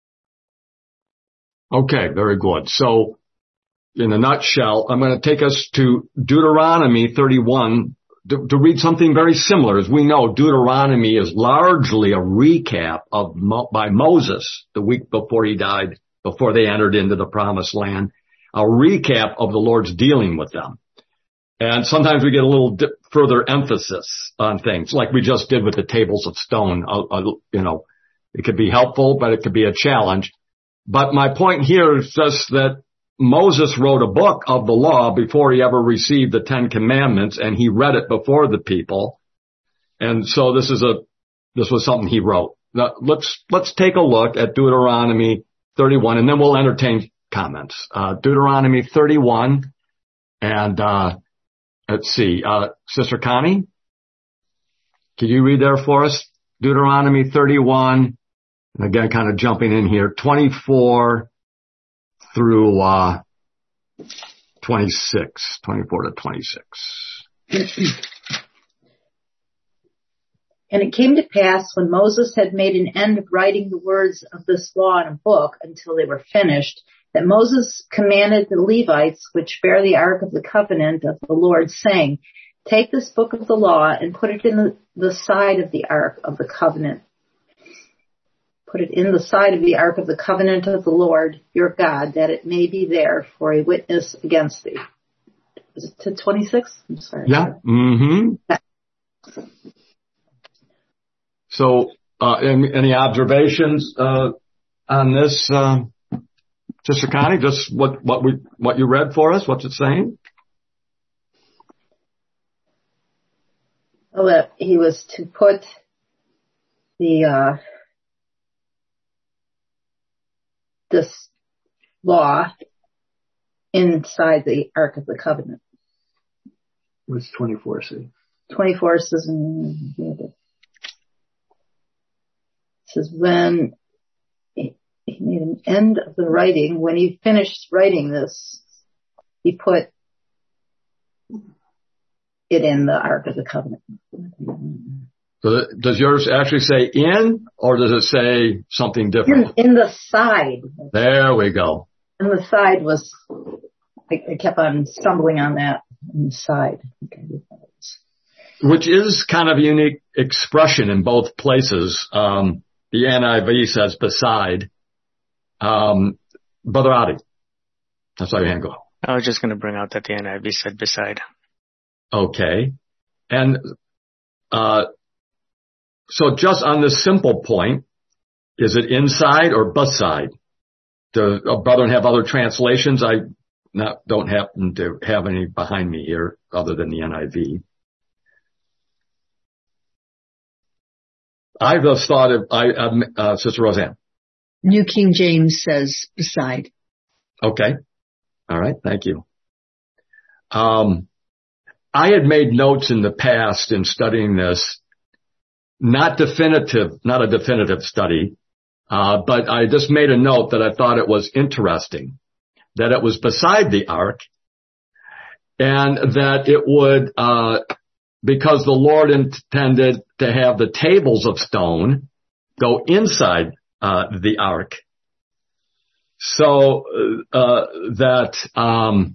Okay, very good. So, in a nutshell, I'm going to take us to Deuteronomy thirty-one to, to read something very similar. As we know, Deuteronomy is largely a recap of Mo, by Moses the week before he died, before they entered into the promised land, a recap of the Lord's dealing with them. And sometimes we get a little di- further emphasis on things, like we just did with the tables of stone. Uh, uh, you know, it could be helpful, but it could be a challenge. But my point here is just that Moses wrote a book of the law before he ever received the Ten Commandments, and he read it before the people. And so this is a, this was something he wrote. Now, let's, let's take a look at Deuteronomy thirty-one, and then we'll entertain comments. Uh, Deuteronomy thirty-one, and, uh, let's see, uh, Sister Connie, could you read there for us? Deuteronomy thirty-one, and again, kind of jumping in here, twenty-four through, uh, twenty-six, twenty-four to twenty-six. And it came to pass when Moses had made an end of writing the words of this law in a book until they were finished, that Moses commanded the Levites, which bear the ark of the covenant of the Lord, saying, "Take this book of the law and put it in the, the side of the ark of the covenant. Put it in the side of the ark of the covenant of the Lord your God, that it may be there for a witness against thee." Is it to twenty-six? I'm sorry. Yeah. Mm-hmm. So, uh, any, any observations, uh, on this, uh, Sister Connie? Just what, what we, what you read for us? What's it saying? Oh, that he was to put the, uh, this law inside the Ark of the Covenant. What's twenty-four say? twenty-four says, it says when he made an end of the writing, when he finished writing this, he put it in the Ark of the Covenant. Does, it, does yours actually say in, or does it say something different? In, in the side. There we go. And the side was, I, I kept on stumbling on that. In the side. Okay. Which is kind of a unique expression in both places. Um, the N I V says beside. Um, Brother Adi, I saw your hand go. I was just going to bring out that the N I V said beside. Okay. And, uh, so just on this simple point, is it inside or beside? Do uh, brethren have other translations? I not, don't happen to have any behind me here other than the N I V. I just thought of, I, um, uh, Sister Roseanne. New King James says beside. Okay. All right. Thank you. Um, I had made notes in the past in studying this, not definitive, not a definitive study, uh, but I just made a note that I thought it was interesting, that it was beside the ark, and that it would, uh, because the Lord intended to have the tables of stone go inside uh, the ark, so uh, that um,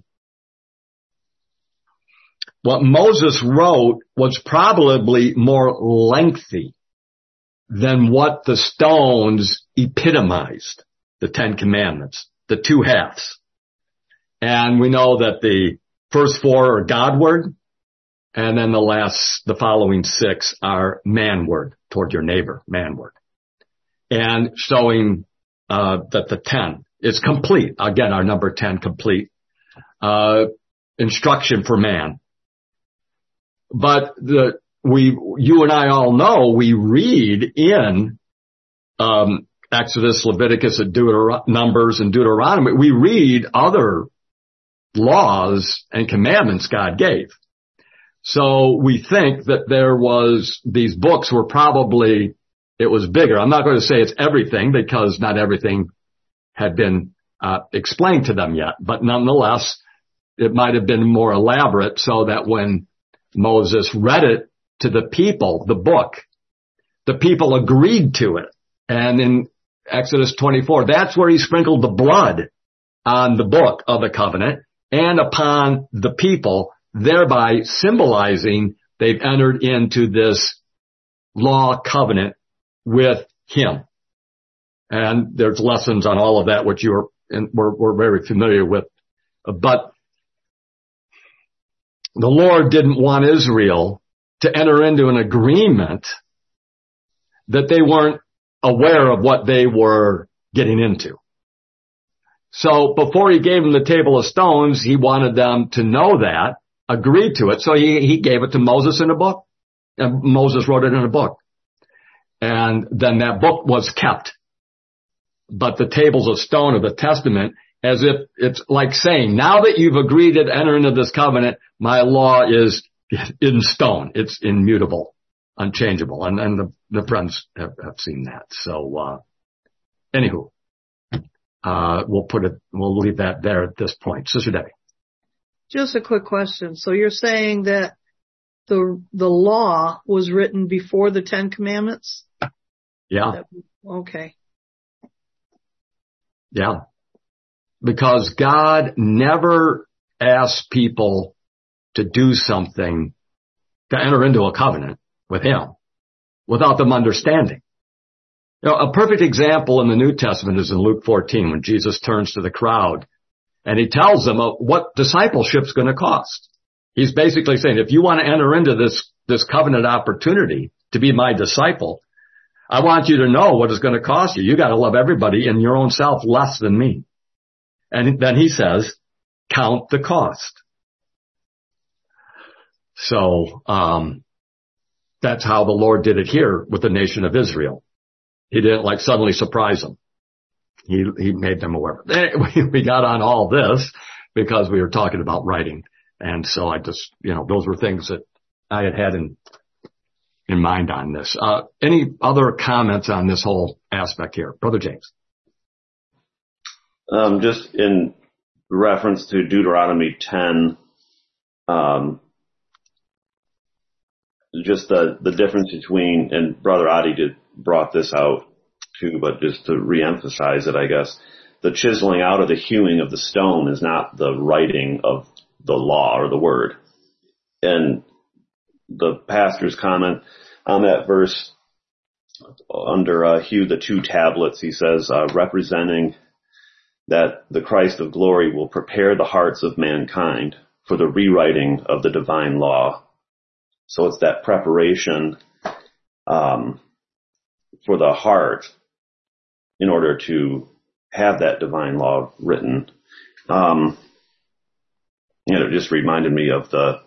what Moses wrote was probably more lengthy than what the stones epitomized, the Ten Commandments, the two halves. And we know that the first four are Godward, and then the last, the following six are manward, toward your neighbor, manward. And showing uh that the ten is complete. Again, our number ten, complete. Uh instruction for man. But the we you and I all know we read in um Exodus, Leviticus, and Deuteron- Numbers, and Deuteronomy, we read other laws and commandments God gave. So we think that there was, these books were probably, it was bigger. I'm not going to say it's everything because not everything had been uh, explained to them yet, but nonetheless, it might have been more elaborate so that when Moses read it to the people, the book, the people agreed to it. And in Exodus twenty-four, that's where he sprinkled the blood on the book of the covenant and upon the people, thereby symbolizing they've entered into this law covenant with him. And there's lessons on all of that, which you're, and we're, we're very familiar with. But the Lord didn't want Israel to enter into an agreement that they weren't aware of what they were getting into. So before he gave them the table of stones, he wanted them to know that, agreed to it. So he, he gave it to Moses in a book. And Moses wrote it in a book. And then that book was kept. But the tables of stone of the Testament, as if it's like saying, now that you've agreed to enter into this covenant, my law is in stone. It's immutable, unchangeable. And, and the, the friends have, have seen that. So, uh, anywho, uh, we'll put it, we'll leave that there at this point. Sister Debbie. Just a quick question. So you're saying that the, the law was written before the Ten Commandments? Yeah. Okay. Yeah. Because God never asked people to do something, to enter into a covenant with him without them understanding. You know, a perfect example in the New Testament is in Luke fourteen when Jesus turns to the crowd and he tells them what discipleship's going to cost. He's basically saying, if you want to enter into this, this covenant opportunity to be my disciple, I want you to know what it's going to cost you. You got to love everybody and your own self less than me. And then he says, count the cost. So, um, that's how the Lord did it here with the nation of Israel. He didn't like suddenly surprise them. He, he made them aware. We got on all this because we were talking about writing. And so I just, you know, those were things that I had had in, in mind on this. Uh, any other comments on this whole aspect here? Brother James. Um, just in reference to Deuteronomy ten, um, just the, the difference between, and Brother Adi did brought this out too, but just to reemphasize it, I guess, the chiseling out or the hewing of the stone is not the writing of the law or the word. And the pastor's comment on that verse under uh, hew the two tablets, he says, uh, representing that the Christ of glory will prepare the hearts of mankind for the rewriting of the divine law. So it's that preparation um, for the heart in order to have that divine law written. Um, you know, it just reminded me of the,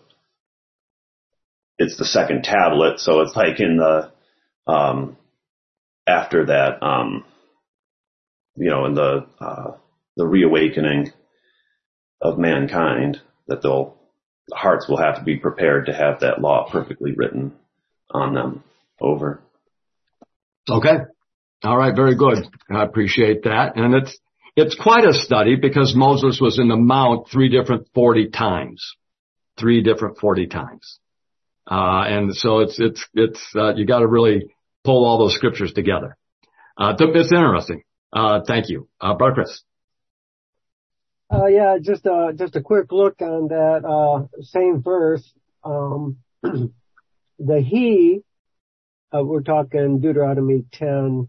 it's the second tablet, so it's like in the, um, after that, um, you know, in the, uh, the reawakening of mankind, that they'll, the hearts will have to be prepared to have that law perfectly written on them. Over. Okay. All right. Very good. I appreciate that. And it's, it's quite a study because Moses was in the Mount three different forty times, three different forty times. Uh, and so it's, it's, it's, uh, you got to really pull all those scriptures together. Uh, it's interesting. Uh, thank you. Uh, Brother Chris. Uh, yeah, just, uh, just a quick look on that, uh, same verse. Um, the he, uh, we're talking Deuteronomy ten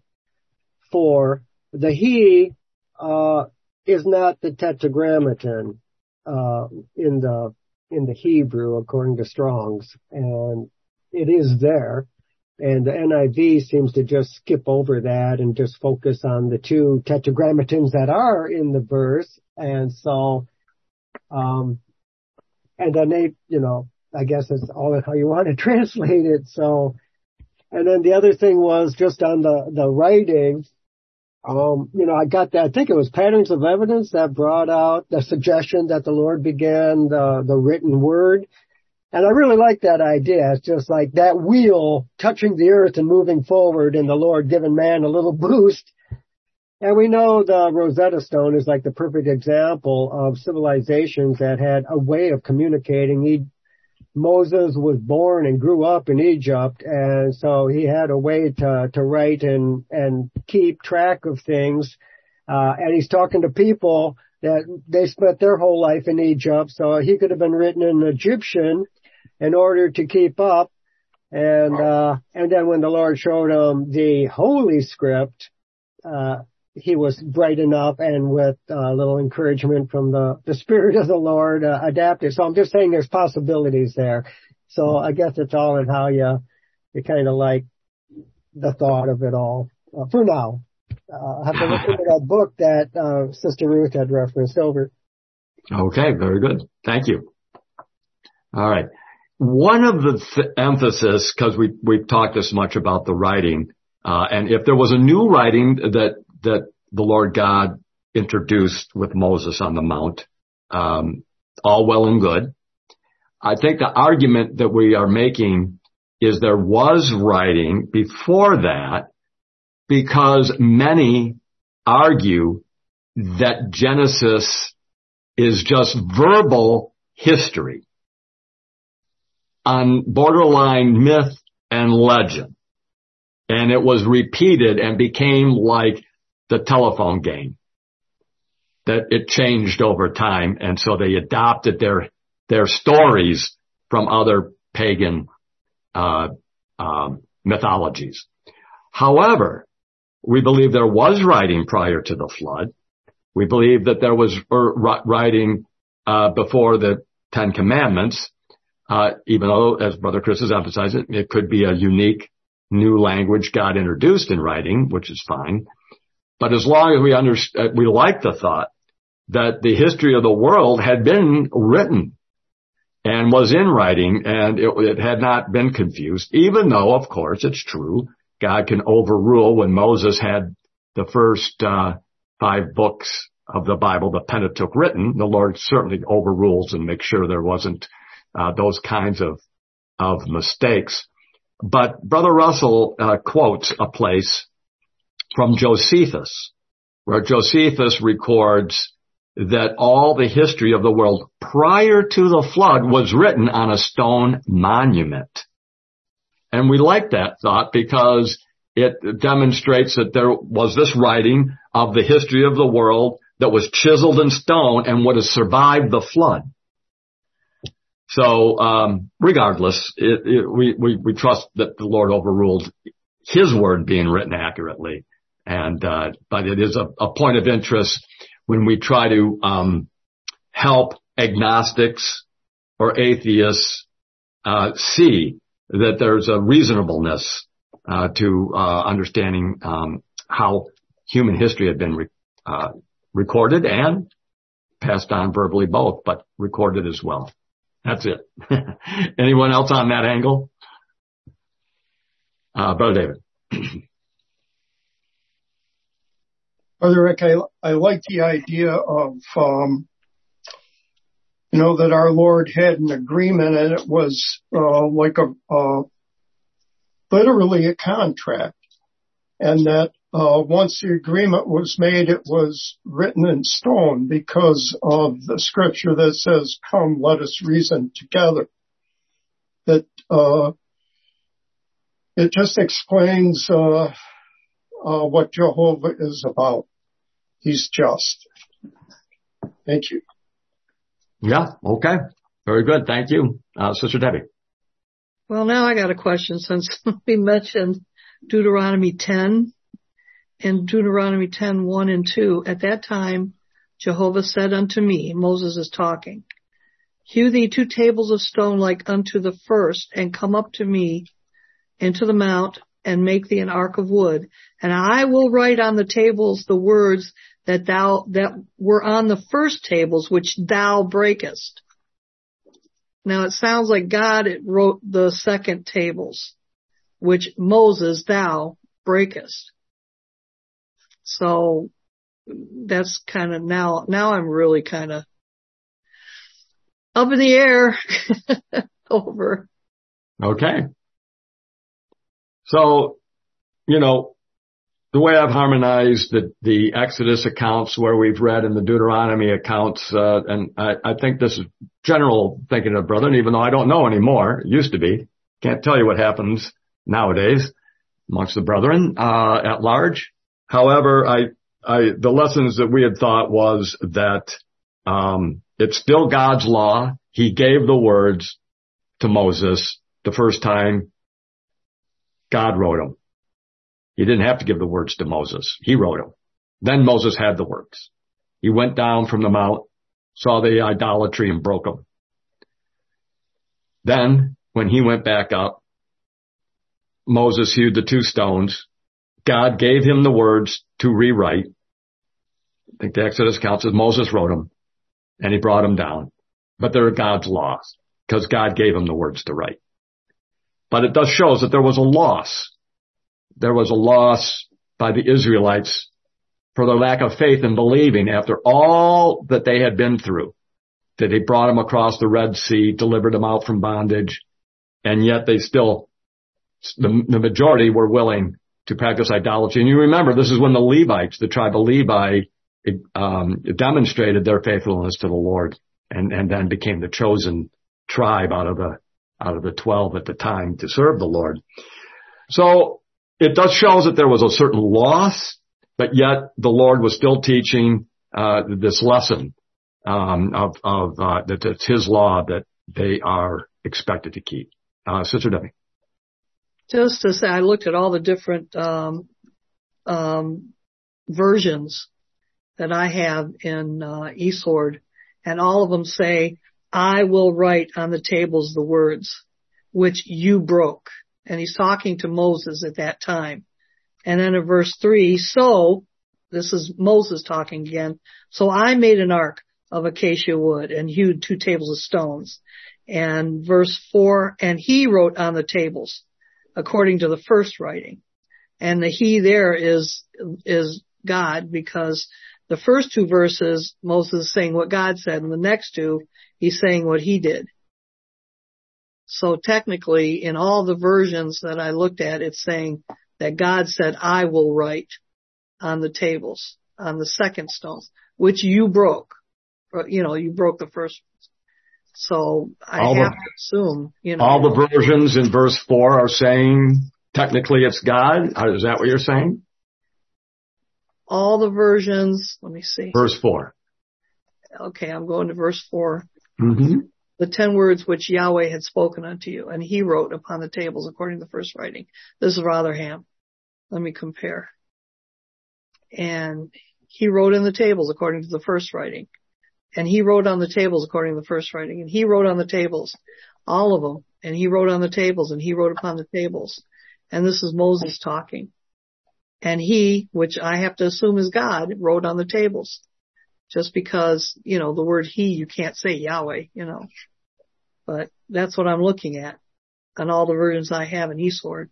four. The he, uh, is not the tetragrammaton, uh, in the, in the Hebrew according to Strong's, and it is there. And the N I V seems to just skip over that and just focus on the two tetragrammatons that are in the verse. And so, um, and then they, you know, I guess it's all how you want to translate it. So, and then the other thing was just on the, the writing, um, you know, I got that, I think it was Patterns of Evidence that brought out the suggestion that the Lord began the, the written word. And I really like that idea. It's just like that wheel touching the earth and moving forward and the Lord giving man a little boost. And we know the Rosetta Stone is like the perfect example of civilizations that had a way of communicating. He, Moses was born and grew up in Egypt, and so he had a way to, to write and, and keep track of things. Uh, and he's talking to people that they spent their whole life in Egypt, so he could have been written in Egyptian in order to keep up. And, uh, and then when the Lord showed him the Holy Script, uh, he was bright enough and with a little encouragement from the, the Spirit of the Lord, uh, adapted. So I'm just saying there's possibilities there. So I guess it's all in how you, you kind of like the thought of it all, uh, for now. Uh, I have to look into that book that, uh, Sister Ruth had referenced. Over. Okay. Very good. Thank you. All right. One of the th- emphasis, cause we, we've talked this much about the writing, uh, and if there was a new writing that, that the Lord God introduced with Moses on the Mount, um, all well and good. I think the argument that we are making is there was writing before that because many argue that Genesis is just verbal history on borderline myth and legend. And it was repeated and became like the telephone game, that it changed over time. And so they adopted their, their stories from other pagan, uh, um, mythologies. However, we believe there was writing prior to the flood. We believe that there was writing, uh, before the Ten Commandments, uh, even though, as Brother Chris has emphasized, it, it could be a unique new language God introduced in writing, which is fine. But as long as we understand, we like the thought that the history of the world had been written and was in writing, and it, it had not been confused, even though, of course, it's true, God can overrule. When Moses had the first uh, five books of the Bible, the Pentateuch, written, the Lord certainly overrules and makes sure there wasn't uh, those kinds of of mistakes. But Brother Russell uh, quotes a place from Josephus, where Josephus records that all the history of the world prior to the flood was written on a stone monument. And we like that thought because it demonstrates that there was this writing of the history of the world that was chiseled in stone and would have survived the flood. So, um, regardless, it, it, we, we, we trust that the Lord overruled his word being written accurately. And, uh, but it is a, a point of interest when we try to, um, help agnostics or atheists, uh, see that there's a reasonableness, uh, to, uh, understanding, um, how human history had been, re- uh, recorded and passed on verbally both, but recorded as well. That's it. Anyone else on that angle? Uh, Brother David. Brother Rick, I, I like the idea of, um, you know, that our Lord had an agreement and it was, uh, like a, uh, literally a contract. And that, uh, once the agreement was made, it was written in stone because of the scripture that says, come, let us reason together. That, uh, it just explains, uh, uh, what Jehovah is about. He's just. Thank you. Yeah. Okay. Very good. Thank you. Uh, Sister Debbie. Well, now I got a question since we mentioned Deuteronomy ten. In Deuteronomy ten, one and two, at that time, Jehovah said unto me, Moses is talking, hew thee two tables of stone like unto the first, and come up to me into the mount, and make thee an ark of wood. And I will write on the tables the words that thou, that were on the first tables, which thou breakest. Now it sounds like God wrote the second tables, which Moses, thou breakest. So that's kind of now, now I'm really kind of up in the air over. Okay. So, you know, the way I've harmonized the, the Exodus accounts where we've read in the Deuteronomy accounts, uh, and I, I think this is general thinking of brethren, even though I don't know anymore. It used to be. Can't tell you what happens nowadays amongst the brethren, uh, at large. However, I, I, the lessons that we had thought was that, um, it's still God's law. He gave the words to Moses the first time God wrote them. He didn't have to give the words to Moses. He wrote them. Then Moses had the words. He went down from the mount, saw the idolatry and broke them. Then when he went back up, Moses hewed the two stones. God gave him the words to rewrite. I think the Exodus counts as Moses wrote them, and he brought them down. But they're God's laws, because God gave him the words to write. But it does show that there was a loss. There was a loss by the Israelites for their lack of faith and believing after all that they had been through, that he brought them across the Red Sea, delivered them out from bondage, and yet they still, the, the majority were willing to practice idolatry. And you remember, this is when the Levites, the tribe of Levi, um, demonstrated their faithfulness to the Lord and, and then became the chosen tribe out of the, out of the twelve at the time to serve the Lord. So it does show that there was a certain loss, but yet the Lord was still teaching, uh, this lesson, um, of, of, uh, that it's his law that they are expected to keep. Uh, Sister Debbie. Just to say, I looked at all the different um, um, versions that I have in uh, eSword, and all of them say, I will write on the tables the words which you broke. And he's talking to Moses at that time. And then in verse three, so, this is Moses talking again, so I made an ark of acacia wood and hewed two tables of stones. And verse four, and he wrote on the tables according to the first writing. And the he there is, is God, because the first two verses, Moses is saying what God said, and the next two, he's saying what he did. So technically, in all the versions that I looked at, it's saying that God said, I will write on the tables, on the second stones, which you broke. You know, you broke the first ones. So I all have the, to assume, you know. All the versions in verse four are saying technically it's God. Is that what you're saying? All the versions, let me see. Verse four. Okay, I'm going to verse four. Mm-hmm. The ten words which Yahweh had spoken unto you, and he wrote upon the tables according to the first writing. This is Rotherham. Let me compare. And he wrote in the tables according to the first writing. And he wrote on the tables according to the first writing. And he wrote on the tables, all of them. And he wrote on the tables, and he wrote upon the tables. And this is Moses talking. And he, which I have to assume is God, wrote on the tables. Just because, you know, the word he, you can't say Yahweh, you know. But that's what I'm looking at on all the versions I have in eSword.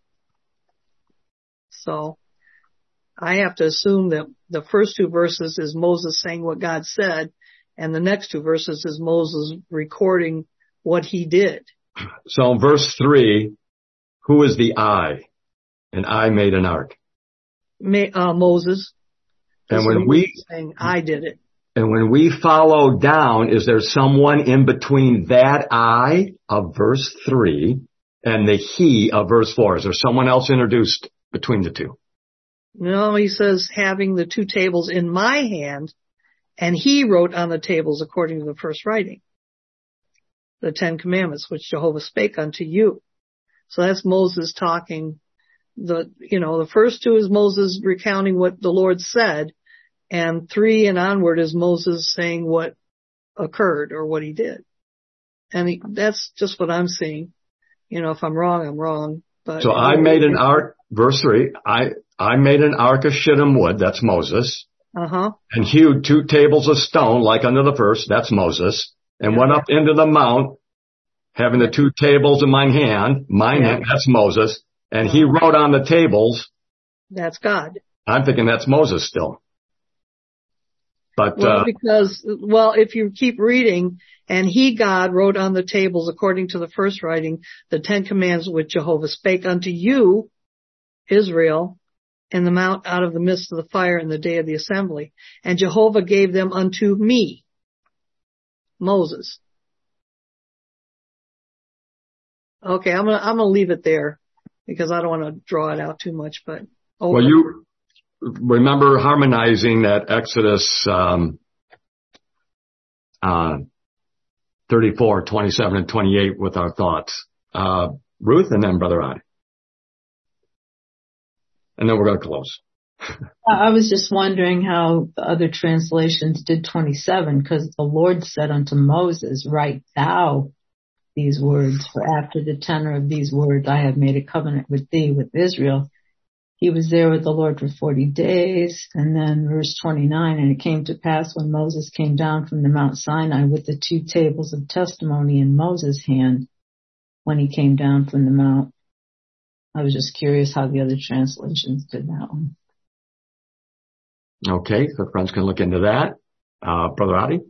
So I have to assume that the first two verses is Moses saying what God said, and the next two verses is Moses recording what he did. So in verse three, who is the I? And I made an ark. May, uh, Moses. And when we saying I did it. And when we follow down, is there someone in between that I of verse three and the he of verse four? Is there someone else introduced between the two? No, he says having the two tables in my hand, and he wrote on the tables according to the first writing, the Ten Commandments, which Jehovah spake unto you. So that's Moses talking. The, you know, the first two is Moses recounting what the Lord said, and three and onward is Moses saying what occurred or what he did. And he, that's just what I'm seeing. You know, if I'm wrong, I'm wrong. But so I made an ark, verse three, I, I made an ark of shittim wood, that's Moses. Uh-huh. And hewed two tables of stone, like unto the first, that's Moses. And yeah. Went up into the mount, having the two tables in mine hand, mine yeah. hand, that's Moses. And uh-huh. He wrote on the tables. That's God. I'm thinking that's Moses still. But, well, uh, because, well, if you keep reading, and he, God, wrote on the tables according to the first writing, the Ten Commandments which Jehovah spake unto you, Israel, in the mount out of the midst of the fire in the day of the assembly. And Jehovah gave them unto me, Moses. Okay, I'm gonna, I'm gonna leave it there because I don't want to draw it out too much, but. Over. Well, you remember harmonizing that Exodus, um, uh, thirty-four, twenty-seven, and twenty-eight with our thoughts. Uh, Ruth and then Brother Odd. And then we're going to close. I was just wondering how the other translations did twenty-seven, because the Lord said unto Moses, write thou these words, for after the tenor of these words I have made a covenant with thee, with Israel. He was there with the Lord for forty days. And then verse twenty-nine, and it came to pass when Moses came down from the Mount Sinai with the two tables of testimony in Moses' hand, when he came down from the mount. I was just curious how the other translations did that one. Okay, so friends can look into that. Uh, Brother Adi?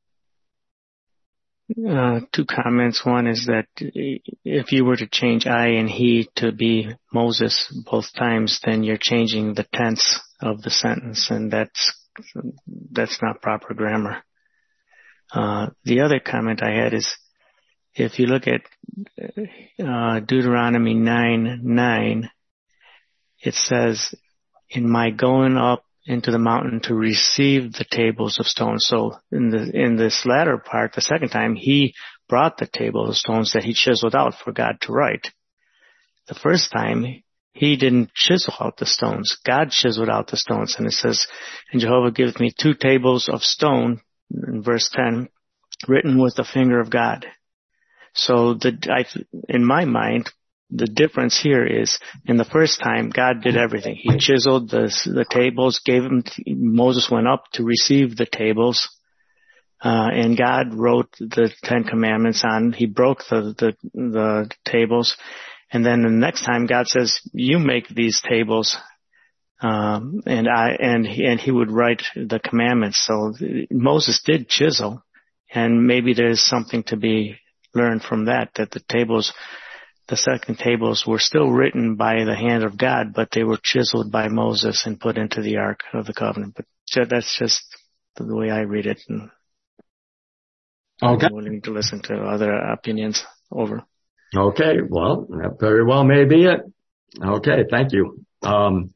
Uh, two comments. One is that if you were to change I and he to be Moses both times, then you're changing the tense of the sentence, and that's that's not proper grammar. Uh, the other comment I had is, if you look at uh, Deuteronomy nine nine, it says, in my going up into the mountain to receive the tables of stone. So in the in this latter part, the second time, he brought the tables of stones that he chiseled out for God to write. The first time, he didn't chisel out the stones. God chiseled out the stones. And it says, and Jehovah giveth me two tables of stone, in verse ten, written with the finger of God. So the, I, in my mind, the difference here is, in the first time, God did everything. He chiseled the, the tables, gave them, Moses went up to receive the tables, uh, and God wrote the Ten Commandments on, he broke the, the, the tables, and then the next time God says, you make these tables, um, and I, and, and he would write the commandments. So Moses did chisel, and maybe there's something to be learned from that, that the tables, the second tables were still written by the hand of God, but they were chiseled by Moses and put into the Ark of the Covenant. But that's just the way I read it. Okay. I'm willing to listen to other opinions. Over. Okay. Well, that very well may be it. Okay. Thank you. Um,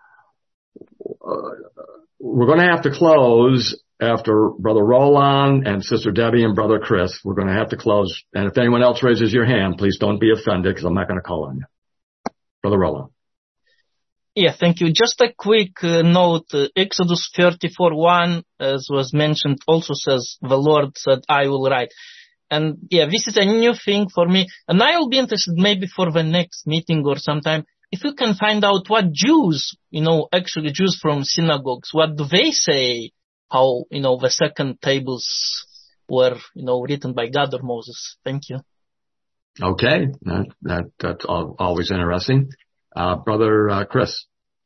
uh, we're going to have to close after Brother Roland and Sister Debbie and Brother Chris. We're going to have to close. And if anyone else raises your hand, please don't be offended because I'm not going to call on you. Brother Roland. Yeah, thank you. Just a quick uh, note. Uh, Exodus thirty-four one, as was mentioned, also says, the Lord said, I will write. And yeah, this is a new thing for me. And I will be interested maybe for the next meeting or sometime if you can find out what Jews, you know, actually Jews from synagogues, what do they say, how, you know, the second tables were, you know, written by God or Moses. Thank you. Okay. That, that, that's always interesting. Uh, Brother uh, Chris.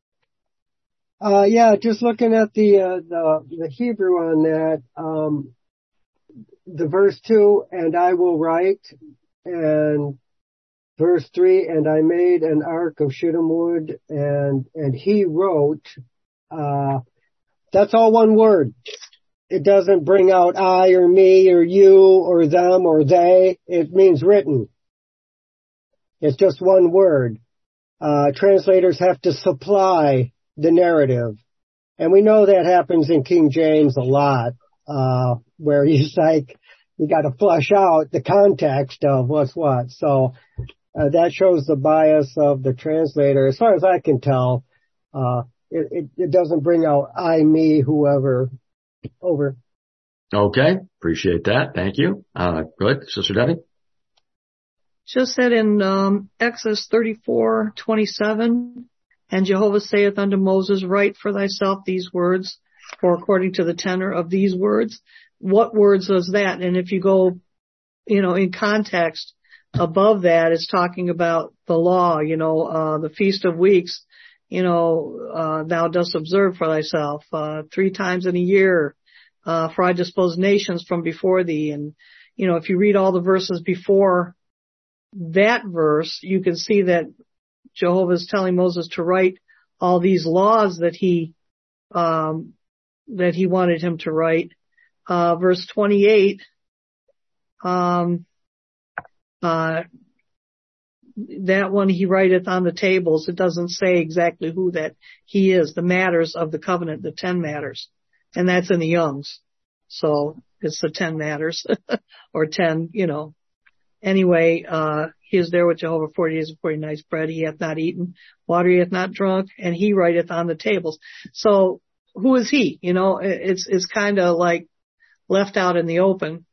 Uh, yeah, just looking at the, uh, the, the Hebrew on that, um, the verse two, and I will write, and verse three, and I made an ark of shittim wood, and, and he wrote, uh, that's all one word. It doesn't bring out I or me or you or them or they. It means written. It's just one word. Uh, translators have to supply the narrative. And we know that happens in King James a lot, uh, where he's like, you got to flush out the context of what's what. So, uh, that shows the bias of the translator. As far as I can tell, uh, it, it, it doesn't bring out I, me, whoever. Over. Okay. Appreciate that. Thank you. Uh, good. Sister Debbie? Just said in um, Exodus thirty-four twenty-seven, and Jehovah saith unto Moses, write for thyself these words, for according to the tenor of these words. What words is that? And if you go, you know, in context above that, it's talking about the law, you know, uh, the Feast of Weeks, you know, uh, thou dost observe for thyself, uh, three times in a year, uh, for I dispose nations from before thee. And, you know, if you read all the verses before that verse, you can see that Jehovah is telling Moses to write all these laws that he, um, that he wanted him to write. Uh, verse twenty-eight, um, uh, that one he writeth on the tables. It doesn't say exactly who that he is, the matters of the covenant, the ten matters. And that's in the Young's. So it's the ten matters or ten, you know. Anyway, uh, he is there with Jehovah forty days and forty nights. Bread he hath not eaten, water he hath not drunk, and he writeth on the tables. So who is he? You know, it's, it's kind of like left out in the open.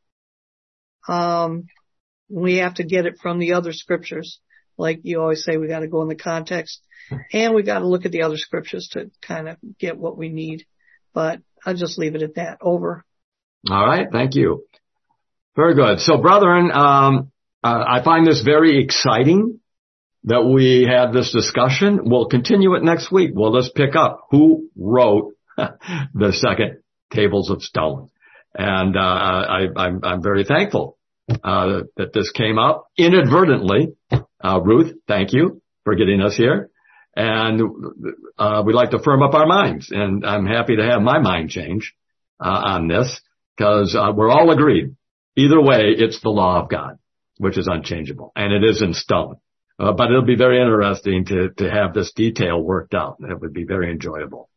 Um, we have to get it from the other scriptures. Like you always say, we got to go in the context, and we got to look at the other scriptures to kind of get what we need. But I'll just leave it at that. Over. All right. Thank you. Very good. So, brethren, um, uh, I find this very exciting that we had this discussion. We'll continue it next week. We'll just pick up who wrote the second tables of stone. And, uh, I, I'm, I'm very thankful, uh, that this came up inadvertently. Uh, Ruth, thank you for getting us here. And, uh, we'd like to firm up our minds. And I'm happy to have my mind change, uh, on this because, uh, we're all agreed. Either way, it's the law of God, which is unchangeable. And it is in stone. Uh, but it'll be very interesting to, to have this detail worked out. It would be very enjoyable.